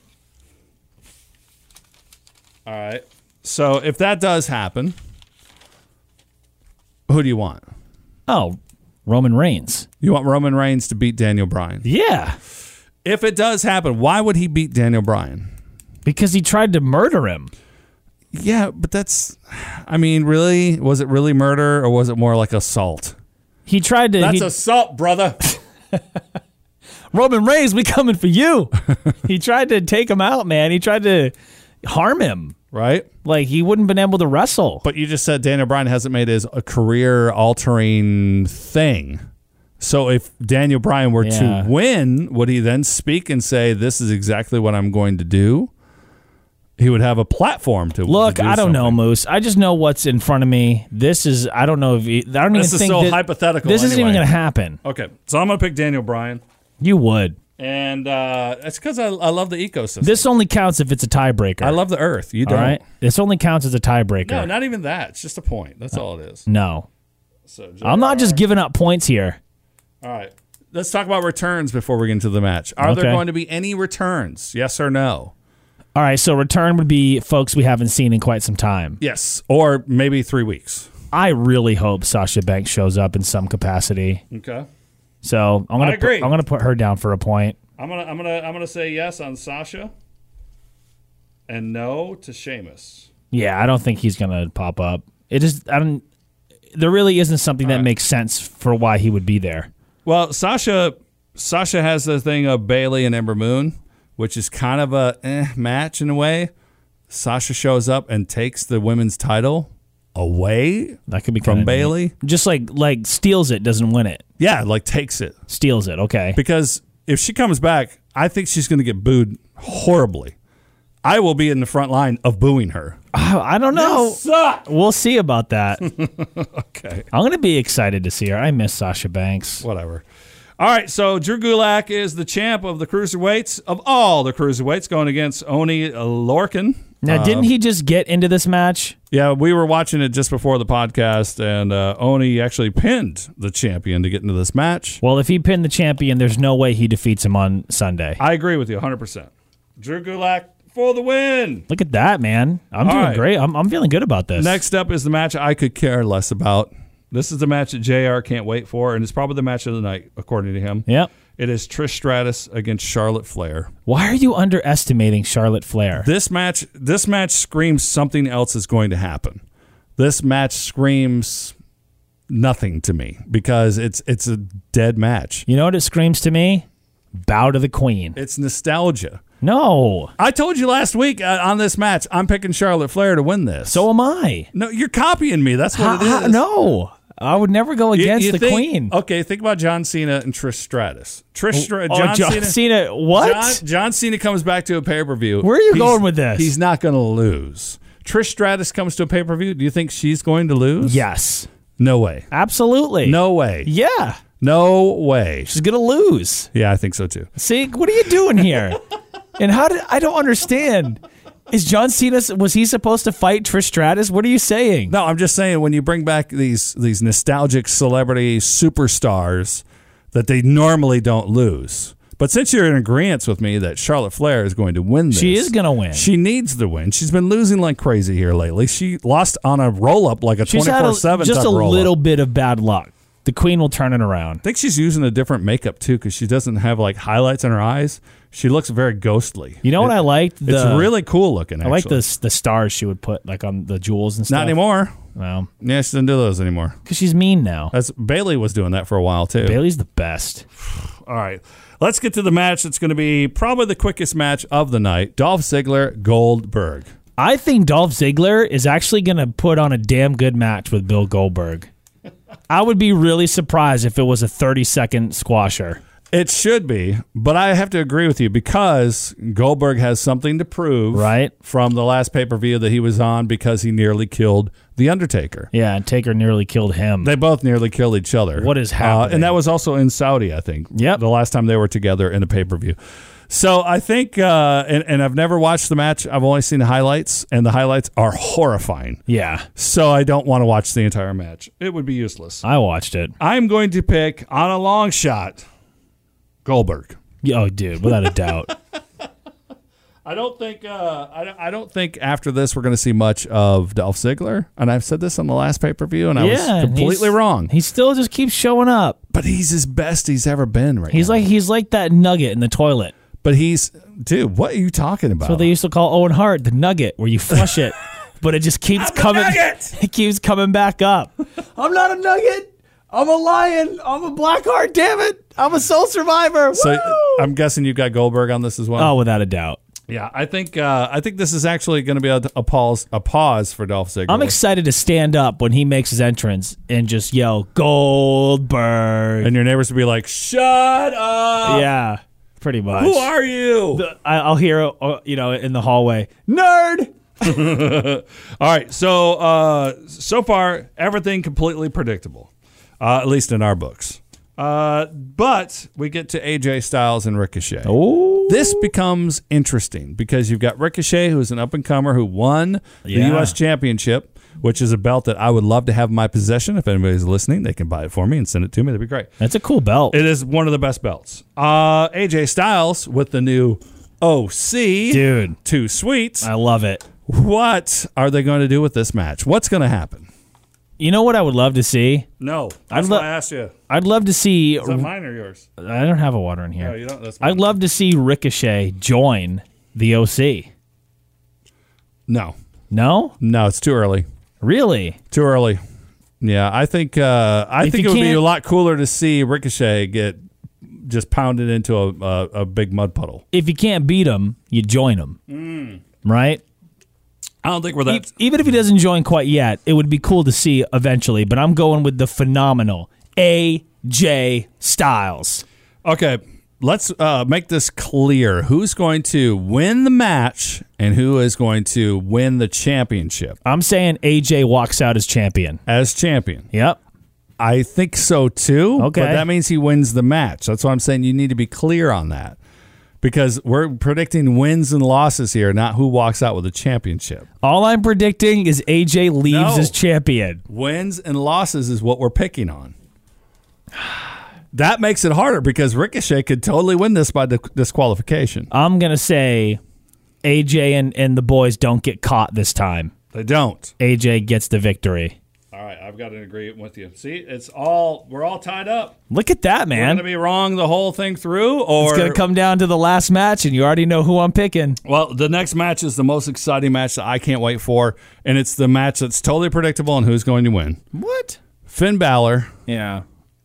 All right. So if that does happen, who do you want? Oh, Roman Reigns. You want Roman Reigns to beat Daniel Bryan? Yeah. If it does happen, why would he beat Daniel Bryan? Because he tried to murder him. Yeah, but that's, I mean, really? Was it really murder or was it more like assault? He tried to. That's he, assault, brother. Roman Reigns, we coming for you. He tried to take him out, man. He tried to harm him. Right? Like, he wouldn't been able to wrestle. But you just said Daniel Bryan hasn't made his a career-altering thing. So if Daniel Bryan were Yeah. to win, would he then speak and say, this is exactly what I'm going to do? He would have a platform to Look, to do I don't know, something. Moose. I just know what's in front of me. This is, I don't know if, he, I don't This even is think so that- hypothetical This isn't even anyway. going to happen. Okay, so I'm going to pick Daniel Bryan. You would. And uh, it's because I, I love the ecosystem. This only counts if it's a tiebreaker. I love the earth. You All don't. right? This only counts as a tiebreaker. No, not even that. It's just a point. That's all it is. No. So I'm not just J R. giving up points here. All right. Let's talk about returns before we get into the match. Are there Okay. going to be any returns? Yes or no? All right, so return would be folks we haven't seen in quite some time. Yes. Or maybe three weeks. I really hope Sasha Banks shows up in some capacity. Okay. So I'm gonna I agree. Put, I'm gonna put her down for a point. I'm gonna I'm gonna I'm gonna say yes on Sasha and no to Sheamus. Yeah, I don't think he's gonna pop up. It just I don't. There really isn't something that right. makes sense for why he would be there. Well, Sasha Sasha has the thing of Bayley and Ember Moon, which is kind of a eh, match in a way. Sasha shows up and takes the women's title away That could be from kinda Bayley. neat. Just like like steals it, doesn't win it. Yeah, like takes it. Steals it. Okay. Because if she comes back, I think she's going to get booed horribly. I will be in the front line of booing her. Oh, I don't know. We'll see about that. Okay. I'm gonna be excited to see her. I miss Sasha Banks. Whatever. All right, so Drew Gulak is the champ of the cruiserweights, of all the cruiserweights, going against Oni Lorcan. Now, didn't he just get into this match? Yeah, we were watching it just before the podcast, and uh, Oni actually pinned the champion to get into this match. Well, if he pinned the champion, there's no way he defeats him on Sunday. I agree with you one hundred percent. Drew Gulak for the win. Look at that, man. I'm All doing right. great. I'm, I'm feeling good about this. Next up is the match I could care less about. This is the match that J R can't wait for, and it's probably the match of the night, according to him. Yep. It is Trish Stratus against Charlotte Flair. Why are you underestimating Charlotte Flair? This match, this match screams something else is going to happen. This match screams nothing to me because it's it's a dead match. You know what it screams to me? Bow to the Queen. It's nostalgia. No. I told you last week uh, on this match, I'm picking Charlotte Flair to win this. So am I. No, you're copying me. That's what How- it how- is. no. I would never go You- against you the think- Queen. Okay, think about John Cena and Trish Stratus. Trish Stra- Oh, John, John Cena. Cena. What? John, John Cena comes back to a pay per view. Where are you going with this? He's not going to lose. Trish Stratus comes to a pay per view. Do you think she's going to lose? Yes. No way. Absolutely. No way. Yeah. No way. She's going to lose. Yeah, I think so too. See, what are you doing here? And how did I don't understand. Is John Cena, was he supposed to fight Trish Stratus? What are you saying? No, I'm just saying when you bring back these these nostalgic celebrity superstars that they normally don't lose. But since you're in agreement with me that Charlotte Flair is going to win this. She is going to win. She needs the win. She's been losing like crazy here lately. She lost on a roll-up like a She's had twenty-four a, seven just type a roll-up. little bit of bad luck. The Queen will turn it around. I think she's using a different makeup too because she doesn't have like highlights in her eyes. She looks very ghostly. You know It- what I liked? The, it's really cool looking. I Actually. like the the stars she would put like on the jewels and stuff. Not anymore. Well, Yeah, she doesn't do those anymore. because she's mean now. That's Bailey was doing that for a while too. Bailey's the best. All right. Let's get to the match that's going to be probably the quickest match of the night. Dolph Ziggler, Goldberg. I think Dolph Ziggler is actually going to put on a damn good match with Bill Goldberg. I would be really surprised if it was a thirty-second squasher. It should be, but I have to agree with you because Goldberg has something to prove Right. from the last pay-per-view that he was on because he nearly killed The Undertaker. Yeah, and Taker nearly killed him. They both nearly killed each other. What is Uh, happening? and that was also in Saudi, I think. Yep. The last time they were together in a pay-per-view. So I think, uh, and, and I've never watched the match. I've only seen the highlights, and the highlights are horrifying. yeah, So I don't want to watch the entire match. It would be useless. I watched it. I'm going to pick, on a long shot, Goldberg. Oh, dude, without a doubt. I don't think uh, I, don't, I don't think after this we're going to see much of Dolph Ziggler. And I've said this on the last pay-per-view, and I yeah, was and completely he's- wrong. He still just keeps showing up. But he's his best he's ever been right He's now. like he's like that nugget in the toilet. But he's, dude, what are you talking about? So they used to call Owen Hart the nugget, where you flush it, but it just keeps coming. nugget! It keeps coming back up. I'm not a nugget. I'm a lion. I'm a black heart. Damn it! I'm a soul survivor. So Woo! I'm guessing you got Goldberg on this as well. Oh, without a doubt. Yeah, I think uh, I think this is actually going to be a, a pause a pause for Dolph Ziggler. I'm excited to stand up when he makes his entrance and just yell Goldberg. and your neighbors will be like, "Shut up! yeah, pretty much. Who are you?" The- I- I'll hear, uh, you know, in the hallway, nerd. All right, so uh, so far everything completely predictable, uh, at least in our books. Uh, but we get to A J Styles and Ricochet. Oh, This becomes interesting because you've got Ricochet, who's an up-and-comer who won the Yeah. U S Championship, which is a belt that I would love to have in my possession. If anybody's listening, they can buy it for me and send it to me. That'd be great. that's a cool belt, It is one of the best belts. Uh, A J Styles with the new O C. dude. Too sweet. I love it. What are they going to do with this match? What's going to happen? You know what I would love to see? No. I'd That's lo- what I asked you. I'd love to see. Is that mine or yours? I don't have a water in No, here. you don't. That's mine. I'd love to see Ricochet join the O C. No. No, No, it's too early. really. Too early. Yeah, I think uh, I If think you it would be can't- a lot cooler to see Ricochet get just pounded into a a, a big mud puddle. If you can't beat him, you join him, Mm. right? I don't think we're E- that. Even if he doesn't join quite yet, it would be cool to see eventually. But I'm going with the phenomenal A J Styles. Okay, let's uh, make this clear. Who's going to win the match and who is going to win the championship I'm saying A J walks out as champion. as champion? Yep. I think so too. Okay. But that means he wins the match. That's why I'm saying you need to be clear on that. Because we're predicting wins and losses here, not who walks out with the championship. All I'm predicting is A J leaves No. as champion. Wins and losses is what we're picking on. That makes it harder because Ricochet could totally win this by di- disqualification. I'm going to say A J and, and the boys don't get caught this time. They don't. A J gets the victory. All right, I've got to agree with you. See, it's all we're all tied up. Look at that, We're man. going to be wrong the whole thing through, or It's going to come down to the last match, and you already know who I'm picking. well, the next match is the most exciting match that I can't wait for, and it's the match that's totally predictable and who's going to win. What? Finn Balor Yeah.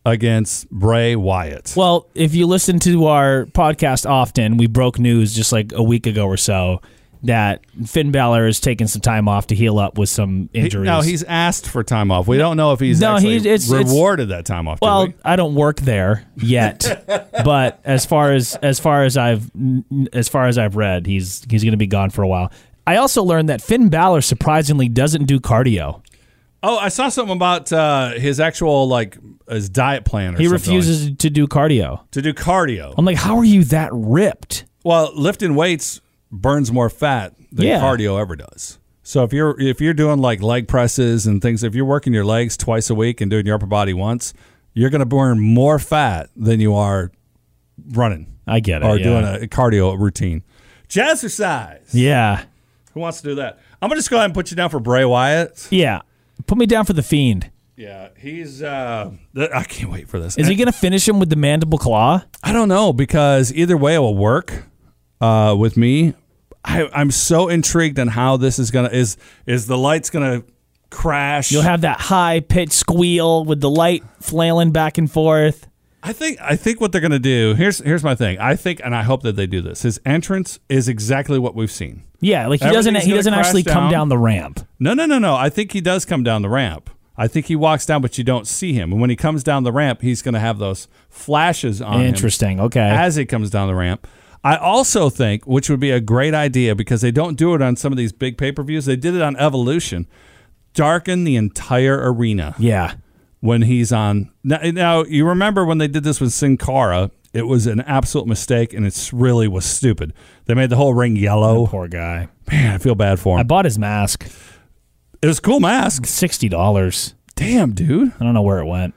against Bray Wyatt. Well, if you listen to our podcast often, we broke news just like a week ago or so that Finn Balor is taking some time off to heal up with some injuries. He, no, he's asked for time off. We don't know if he's No, actually he's- it's- it's- rewarded that time off. do Well, we? I don't work there yet, but as far as as far as I've as far as I've read, he's he's going to be gone for a while. I also learned that Finn Balor surprisingly doesn't do cardio. Oh, I saw something about uh, his actual like his diet plan. Or He something refuses like, to do cardio. to do cardio. I'm like, how are you that ripped? Well, lifting weights burns more fat than Yeah. cardio ever does. So if you're if you're doing like leg presses and things, if you're working your legs twice a week and doing your upper body once, you're going to burn more fat than you are running I get it. or yeah. doing a cardio routine. Jazzercise. Yeah, Who wants to do that? I'm going to just go ahead and put you down for Bray Wyatt. yeah. Put me down for the Fiend. Yeah, he's. Uh, th- I can't wait for this. Is he going to finish him with the mandible claw? I don't know because either way it will work uh, with me. I, I'm so intrigued on how this is gonna is is the lights gonna crash. You'll have that high pitched squeal with the light flailing back and forth. I think I think what they're gonna do. Here's here's my thing. I think and I hope that they do this. His entrance is exactly what we've seen. Yeah, like he Everything's doesn't he gonna doesn't crash actually come down. down the ramp. No, no, no, no. I think he does come down the ramp. I think he walks down, but you don't see him. And when he comes down the ramp, he's going to have those flashes on him Interesting. Okay. as he comes down the ramp. I also think, which would be a great idea because they don't do it on some of these big pay-per-views. They did it on Evolution. Darken the entire arena yeah. when he's on. Now, now, you remember when they did this with Sin Cara, it was an absolute mistake, and it really was stupid. They made the whole ring yellow. Poor guy. Man, I feel bad for I him. bought his mask. It was a cool mask. Sixty dollars. Damn, dude. I don't know where it went.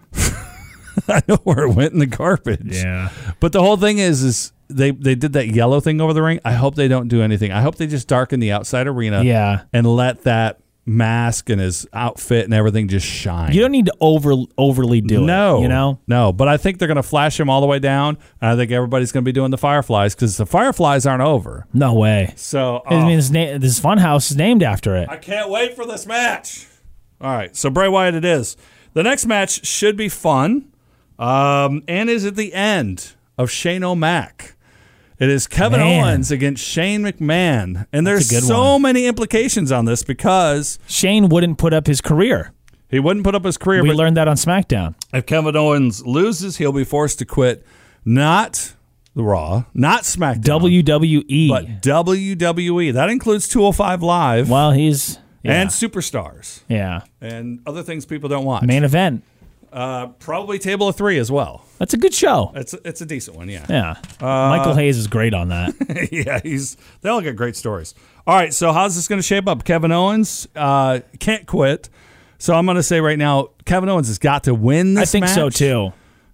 I know where it went in the garbage. Yeah. But the whole thing is, is they, they did that yellow thing over the ring. I hope they don't do anything. I hope they just darken the outside arena Yeah. and let that mask and his outfit and everything just shine. You don't need to over overly do no, it. You know? No, but I think they're going to flash him all the way down. And I think everybody's going to be doing the Fireflies because the Fireflies aren't over. No way. So I oh, mean, this, na- this funhouse is named after it. I can't wait for this match. All right, so Bray Wyatt it is. The next match should be fun um, and is at the end of Shane O'Mac. It is Kevin Man. Owens against Shane McMahon. And That's there's a good so one. many implications on this because Shane wouldn't put up his career. he wouldn't put up his career. We but learned that on SmackDown. if Kevin Owens loses, he'll be forced to quit not the Raw, not SmackDown, W W E. but W W E. That includes two oh five Live well, he's yeah. and Superstars yeah. and other things people don't watch. Main event. Uh, probably Table of Three as well. That's a good show. It's it's a decent one, yeah. Yeah. Michael Hayes is great on that. yeah, he's they all get great stories. All right, so how's this going to shape up? Kevin Owens uh, can't quit, so I'm going to say right now, Kevin Owens has got to win I this. think so match, too.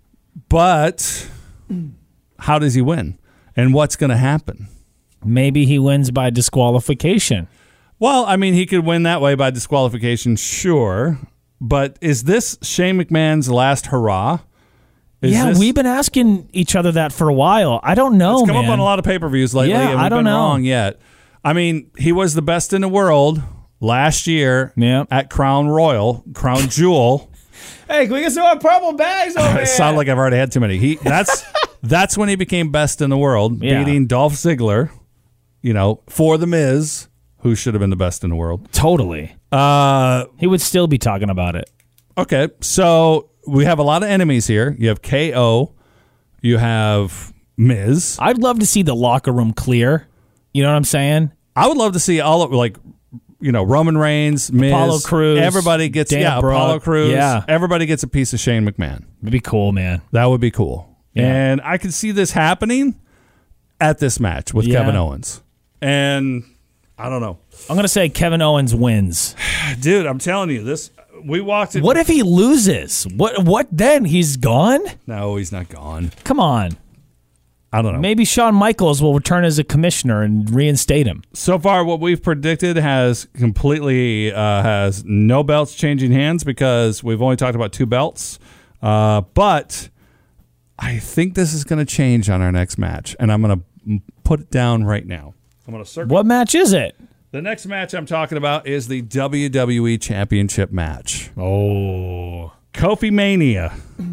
But how does he win, and what's going to happen? Maybe he wins by disqualification. Well, I mean, he could win that way by disqualification, sure. But is this Shane McMahon's last hurrah? Is yeah, this, we've been asking each other that for a while. I don't know, It's come man. up on a lot of pay-per-views lately, Yeah, and we've I don't been know. wrong yet. I mean, he was the best in the world last year Yeah. at Crown Royal, Crown Jewel. Hey, can we get some more purple bags over It sounds like I've already had too many. He that's that's when he became best in the world, Yeah. beating Dolph Ziggler, you know, for The Miz, who should have been the best in the world. Totally. Uh, He would still be talking about it. okay, so we have a lot of enemies here. You have K O, you have Miz. I'd love to see the locker room clear. You know what I'm saying? I would love to see all of like, you know, Roman Reigns, Miz, Apollo Crews, everybody gets Dan yeah, Brooke, Apollo Crews, yeah. everybody gets a piece of Shane McMahon. It'd be cool, man. That would be cool, Yeah. and I could see this happening at this match with Yeah. Kevin Owens. And I don't know, I'm gonna say Kevin Owens wins. dude. I'm telling you, this we walked. In, What if he loses? What? What then? He's gone? No, he's not gone. Come on. I don't know. Maybe Shawn Michaels will return as a commissioner and reinstate him. So far, what we've predicted has completely uh, has no belts changing hands because we've only talked about two belts. Uh, but I think this is going to change on our next match, and I'm going to put it down right now. I'm going to circle. What match is it? The next match I'm talking about is the W W E Championship match. Oh. Kofi Mania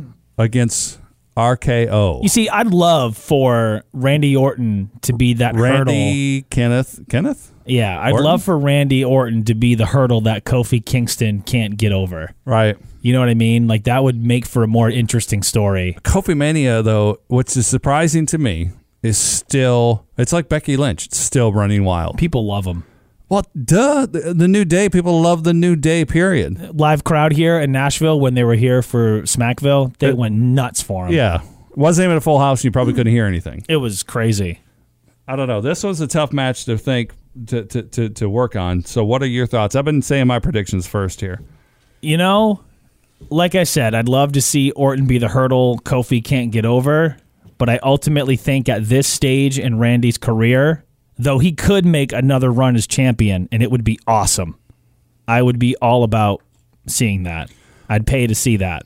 against R K O. You see, I'd love for Randy Orton to be that hurdle. Randy Kenneth Kenneth. Yeah, I'd Orton? love for Randy Orton to be the hurdle that Kofi Kingston can't get over. Right. You know what I mean? Like, that would make for a more interesting story. Kofi Mania, though, which is surprising to me, is still, it's like Becky Lynch. It's still running wild. People love him. Well, duh. The, the New Day, people love the New Day, period. Live crowd here in Nashville when they were here for Smackville, they It- went nuts for him. Yeah. Wasn't even a full house. You probably couldn't hear anything. It was crazy. I don't know. This was a tough match to think, to, to, to, to work on. So what are your thoughts? I've been saying my predictions first here. You know, like I said, I'd love to see Orton be the hurdle Kofi can't get over, but I ultimately think at this stage in Randy's career, though he could make another run as champion, and it would be awesome. I would be all about seeing that. I'd pay to see that.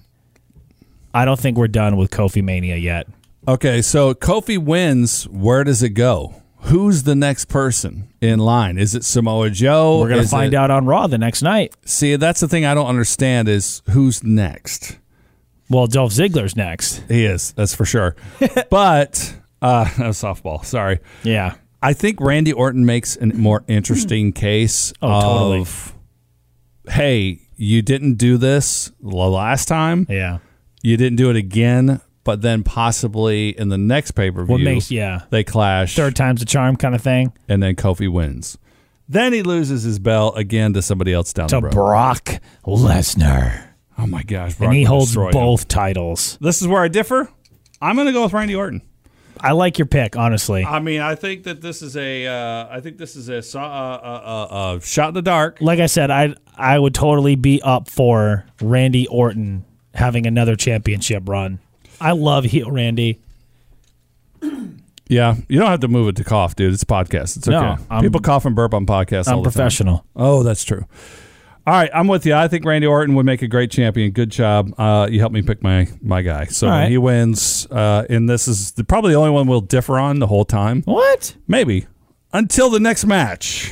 I don't think we're done with Kofi Mania yet. Okay, so Kofi wins. Where does it go? Who's the next person in line? Is it Samoa Joe? We're going to Is find it- out on Raw the next night. See, that's the thing I don't understand is who's next. Well, Dolph Ziggler's next. He is, that's for sure. But, uh, that was softball, sorry. Yeah. I think Randy Orton makes a more interesting case Oh, totally. of, hey, you didn't do this the last time. Yeah. You didn't do it again, but then possibly in the next pay-per-view, What makes, yeah. they clash, Third time's a charm kind of thing. and then Kofi wins. Then he loses his belt again to somebody else down To the road. Brock Lesnar. Oh, my gosh. Brock And he would holds destroy him. both titles. This is where I differ. I'm going to go with Randy Orton. I like your pick, honestly. I mean, I think that this is a, uh, I think this is a so- uh, uh, uh, uh, shot in the dark. Like I said, I I would totally be up for Randy Orton having another championship run. I love heel Randy. Yeah, you don't have to move it to cough, dude. It's a podcast. It's okay. No, I'm- People cough and burp on podcasts. all I'm the time. professional. Oh, that's true. All right, I'm with you. I think Randy Orton would make a great champion. Good job. Uh, you helped me pick my my guy. So All right. he wins, uh, and this is the, probably the only one we'll differ on the whole time. What? Maybe until the next match.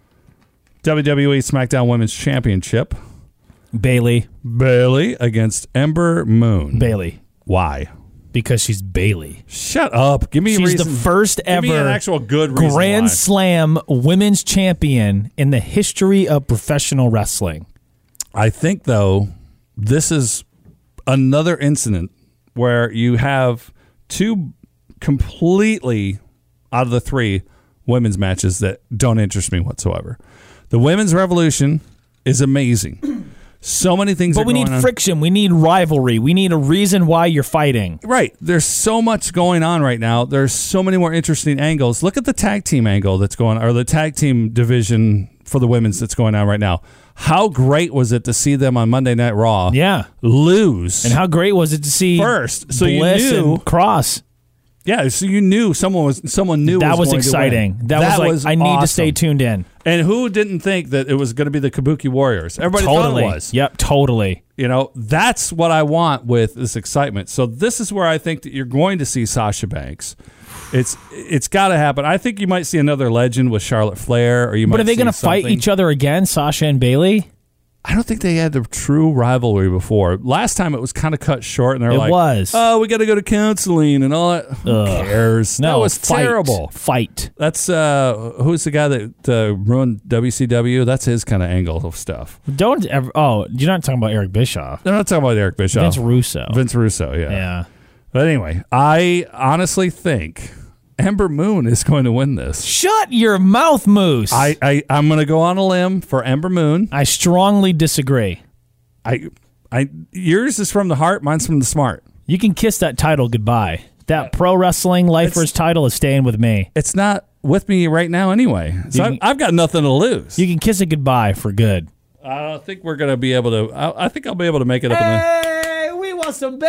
W W E SmackDown Women's Championship. Bailey. Bailey against Ember Moon. Bailey. Why? Because she's Bailey. Shut up. Give me a She's reason. the first Give me an ever actual good reason Grand why. Slam women's champion in the history of professional wrestling. I think, though, this is another incident where you have two completely out of the three women's matches that don't interest me whatsoever. The Women's Revolution is amazing. So many things But are we going need on. friction. We need rivalry. We need a reason why you're fighting. Right. There's so much going on right now. There's so many more interesting angles. Look at the tag team angle that's going on, or the tag team division for the women's that's going on right now. How great was it to see them on Monday Night Raw Yeah. lose? And how great was it to see First, so you Bliss knew- and Cross? Yeah, so you knew someone was someone knew That was going to exciting. win. That, was like I need to stay awesome. tuned in. And who didn't think that it was going to be the Kabuki Warriors? Everybody Totally. thought it was. Yep, totally. You know, that's what I want with this excitement. So this is where I think that you're going to see Sasha Banks. It's it's got to happen. I think you might see another legend with Charlotte Flair, or you might. But are they going going to fight each other again, Sasha and Bailey? I don't think they had the true rivalry before. Last time it was kind of cut short, and they're It like, was. "Oh, we got to go to counseling and all that." Who Ugh. cares? No, that was fight. terrible. Fight. That's uh, who's the guy that uh, ruined W C W? That's his kind of angle of stuff. Don't ever. Oh, you're not talking about Eric Bischoff. They're not talking about Eric Bischoff. Vince Russo. Vince Russo, yeah. Yeah. But anyway, I honestly think Ember Moon is going to win this. Shut your mouth, Moose. I, I I'm going to go on a limb for Ember Moon. I strongly disagree. I I yours is from the heart, mine's from the smart. You can kiss that title goodbye. That pro wrestling lifers title is staying with me. It's not with me right now anyway. So You I've, can- I've got nothing to lose. You can kiss it goodbye for good. I don't think we're going to be able to. I, I think I'll be able to make it up in the. Hey, we want some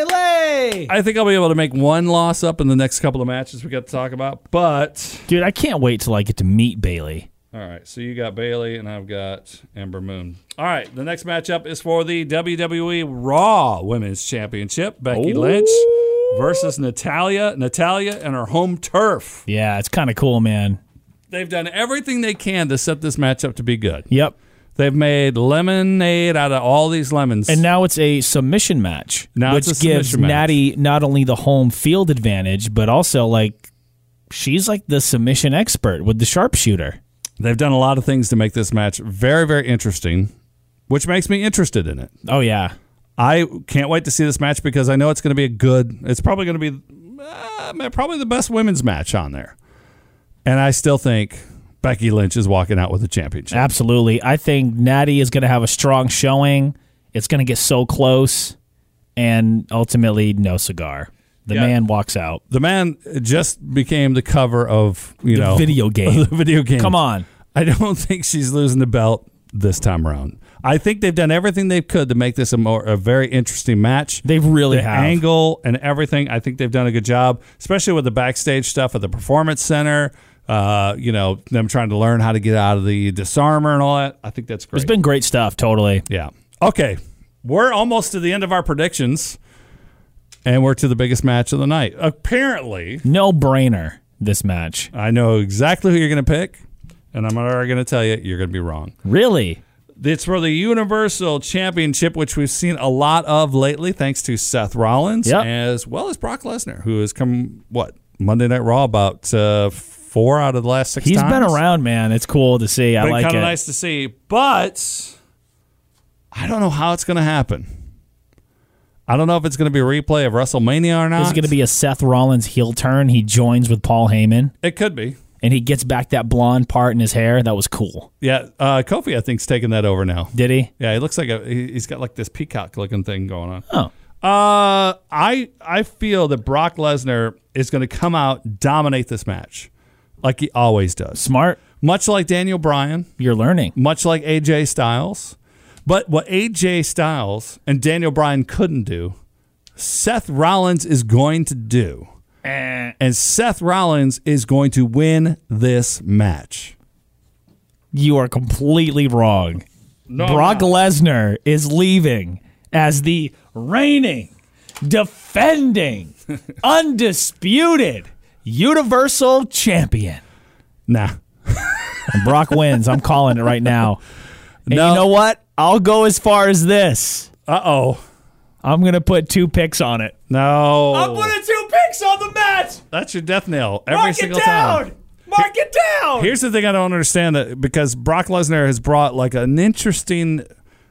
Bailey. I think I'll be able to make one loss up in the next couple of matches we got to talk about. But Dude, I can't wait till I get to meet Bailey. all right, so you got Bailey and I've got Ember Moon. All right, the next matchup is for the W W E Raw Women's Championship. Becky Ooh. Lynch versus Natalia. Natalia and her home turf. Yeah, it's kind of cool, man. They've done everything they can to set this matchup to be good. Yep. They've made lemonade out of all these lemons. And now it's a submission match, Now which it's a gives submission match. Natty not only the home field advantage, but also like she's like the submission expert with the sharpshooter. They've done a lot of things to make this match very, very interesting, which makes me interested in it. Oh yeah, I can't wait to see this match because I know it's going to be a good. It's probably going to be uh, probably the best women's match on there, and I still think Becky Lynch is walking out with the championship. absolutely. I think Natty is going to have a strong showing. It's going to get so close, and ultimately, no cigar. The Yeah. man walks out. The man just became the cover of you The know video game. the video game. Come on. I don't think she's losing the belt this time around. I think they've done everything they could to make this a more a very interesting match. They really the have. angle and everything. I think they've done a good job, especially with the backstage stuff at the Performance Center. Uh, you know, them trying to learn how to get out of the disarmor and all that. I think that's great. It's been great stuff, totally. Yeah. Okay. We're almost to the end of our predictions, and we're to the biggest match of the night. Apparently, No brainer, this match. I know exactly who you're going to pick, and I'm already going to tell you you're going to be wrong. Really? It's for the Universal Championship, which we've seen a lot of lately, thanks to Seth Rollins, Yep. as well as Brock Lesnar, who has come, what, Monday Night Raw about uh, four out of the last six He's times. been around, man. It's cool to see. I Been like kind it. of nice to see, but I don't know how it's going to happen. I don't know if it's going to be a replay of WrestleMania or not. This is going to be a Seth Rollins heel turn. He joins with Paul Heyman, It could be. and he gets back that blonde part in his hair. That was cool. Yeah, uh, Kofi, I think, is taking that over now. Did he? Yeah, he looks like a. he- He's got like this peacock-looking thing going on. Oh. Uh, I I feel that Brock Lesnar is going to come out, dominate this match, like he always does. Smart. Much like Daniel Bryan, You're learning. much like A J Styles. But what A J Styles and Daniel Bryan couldn't do, Seth Rollins is going to do. And Seth Rollins is going to win this match. You are completely wrong. No, Brock I'm not. Lesnar is leaving as the reigning, defending, undisputed Universal Champion. Nah. And Brock wins. I'm calling it right now. And No. you know what? I'll go as far as this. Uh-oh. I'm going to put two picks on it. No. I'm putting two picks on the match. That's your death nail every Mark single it down. time. Mark it down. Here's the thing I don't understand, that because Brock Lesnar has brought like an interesting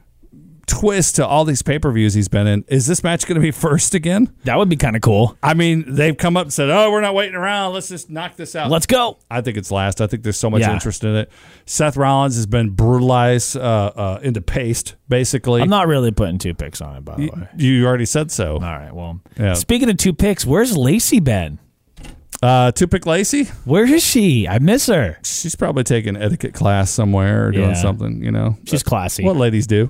twist to all these pay-per-views he's been in. Is this match going to be first again? That would be kind of cool. I mean, they've come up and said, oh, we're not waiting around. Let's just knock this out. Let's go. I think it's last. I think there's so much Yeah. interest in it. Seth Rollins has been brutalized uh, uh, into paste, basically. I'm not really putting two picks on it, by the you, way. you already said so. All right, well. Yeah. Speaking of two picks, where's Lacey been? Uh, Two-Pick Lacey? Where is she? I miss her. She's probably taking etiquette class somewhere or doing Yeah. something, you know. She's classy. What ladies do.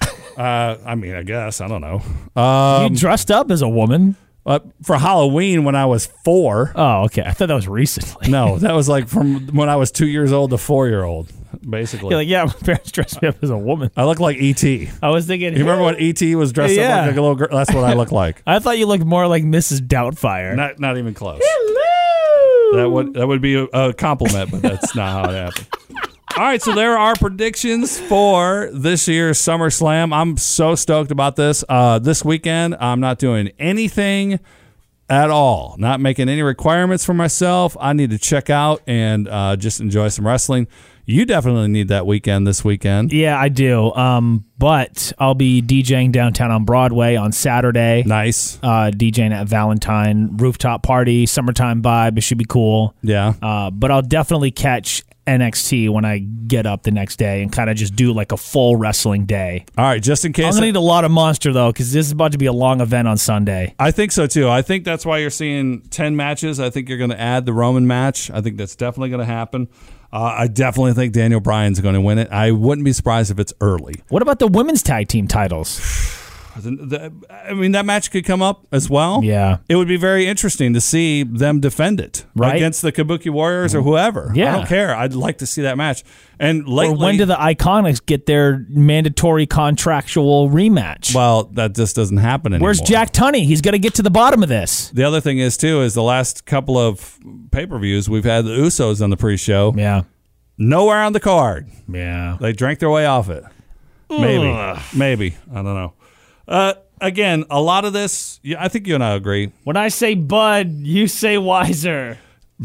uh, I mean, I guess. I don't know. Um, you dressed up as a woman? uh, for Halloween when I was four. Oh, okay. I thought that was recently. No, that was like from when I was two years old to four-year-old, basically. You're like, yeah, my parents dressed me up as a woman. I look like E T I was thinking, You remember when E T was dressed Yeah. up like a little girl? That's what I look like. I thought you looked more like Missus Doubtfire. Not not even close. Hello. That would that would be a, a compliment, but that's not how it happened. All right, so there are predictions for this year's SummerSlam. I'm so stoked about this. Uh, this weekend, I'm not doing anything at all. Not making any requirements for myself. I need to check out and uh, just enjoy some wrestling. You definitely need that weekend this weekend. Yeah, I do. Um, but I'll be DJing downtown on Broadway on Saturday. Nice. Uh, DJing at Valentine Rooftop Party, summertime vibe. It should be cool. Yeah. Uh, but I'll definitely catch N X T when I get up the next day and kind of just do like a full wrestling day. All right, just in I'm case. gonna need a lot of Monster though, because this is about to be a long event on Sunday. I think so too. I think that's why you're seeing ten matches. I think you're going to add the Roman match. I think that's definitely going to happen. Uh, I definitely think Daniel Bryan's going to win it. I wouldn't be surprised if it's early. What about the women's tag team titles? The- the- I mean, that match could come up as well. Yeah. It would be very interesting to see them defend it Right. against the Kabuki Warriors or whoever. Yeah. I don't care. I'd like to see that match. And lately, Or when do the Iconics get their mandatory contractual rematch? well, that just doesn't happen anymore. Where's Jack Tunney? He's got to get to the bottom of this. The other thing is too is the last couple of pay-per-views we've had the Usos on the pre-show. Yeah. nowhere on the card. Yeah. They drank their way off it. Maybe. Ugh. Maybe. I don't know. Uh, again, a lot of this, yeah, I think you and I agree. When I say Bud, you say Wiser.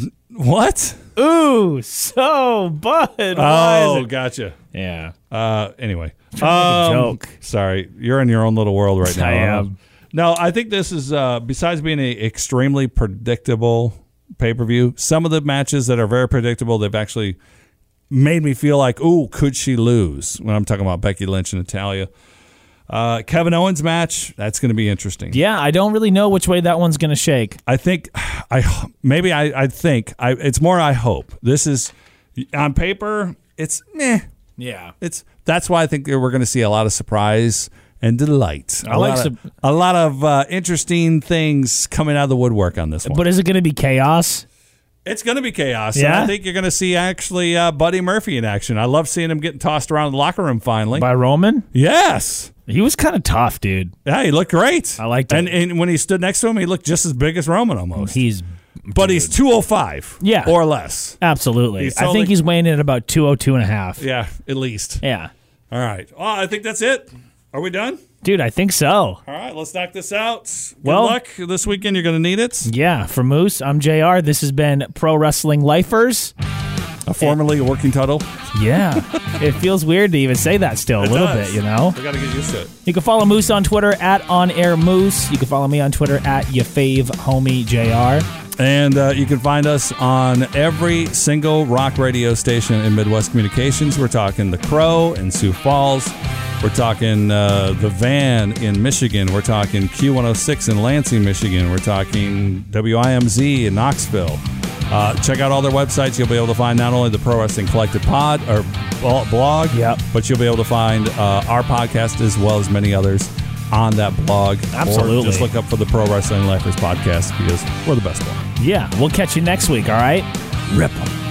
What? Ooh, so Bud. Oh, Wiser. gotcha. Yeah. Uh, anyway. make a Um, joke. Sorry. You're in your own little world right now. I am. No, I think this is, uh, besides being an extremely predictable pay-per-view, some of the matches that are very predictable, they've actually made me feel like, ooh, could she lose? When I'm talking about Becky Lynch and Natalya. Uh, Kevin Owens match, that's going to be interesting. Yeah, I don't really know which way that one's going to shake. I think, I maybe I, I think, I, it's more I hope. This is, on paper, it's meh. Yeah. It's That's why I think we're going to see a lot of surprise and delight. I a like lot sub- of, a lot of uh, interesting things coming out of the woodwork on this one. But is it going to be chaos? It's going to be chaos. Yeah? And I think you're going to see actually uh, Buddy Murphy in action. I love seeing him getting tossed around the locker room finally. By Roman? Yes. He was kind of tough, dude. Yeah, he looked great. I liked it. And, and when he stood next to him, he looked just as big as Roman almost. He's but he's two oh five. Yeah. Or less. absolutely. He's I totally- think he's weighing in at about two oh two and a half. Yeah, at least. Yeah. All right. Oh, I think that's it. Are we done? Dude, I think so. All right, let's knock this out. Good Well- luck this weekend. You're going to need it. Yeah, for Moose, I'm J R. This has been Pro Wrestling Lifers. A formerly working title. Yeah. It feels weird to even say that still a It little does. bit, you know? We got to get used to it. You can follow Moose on Twitter at OnAirMoose. You can follow me on Twitter at YouFaveHomieJR. And uh, you can find us on every single rock radio station in Midwest Communications. We're talking The Crow in Sioux Falls. We're talking uh, The Van in Michigan. We're talking Q one oh six in Lansing, Michigan. We're talking W I M Z in Knoxville. Uh, check out all their websites. You'll be able to find not only the Pro Wrestling Collective pod or blog, Yep. but you'll be able to find uh, our podcast as well as many others on that blog. Absolutely. Or just look up for the Pro Wrestling Lifers podcast because we're the best one. Yeah, we'll catch you next week, all right? Rip 'em.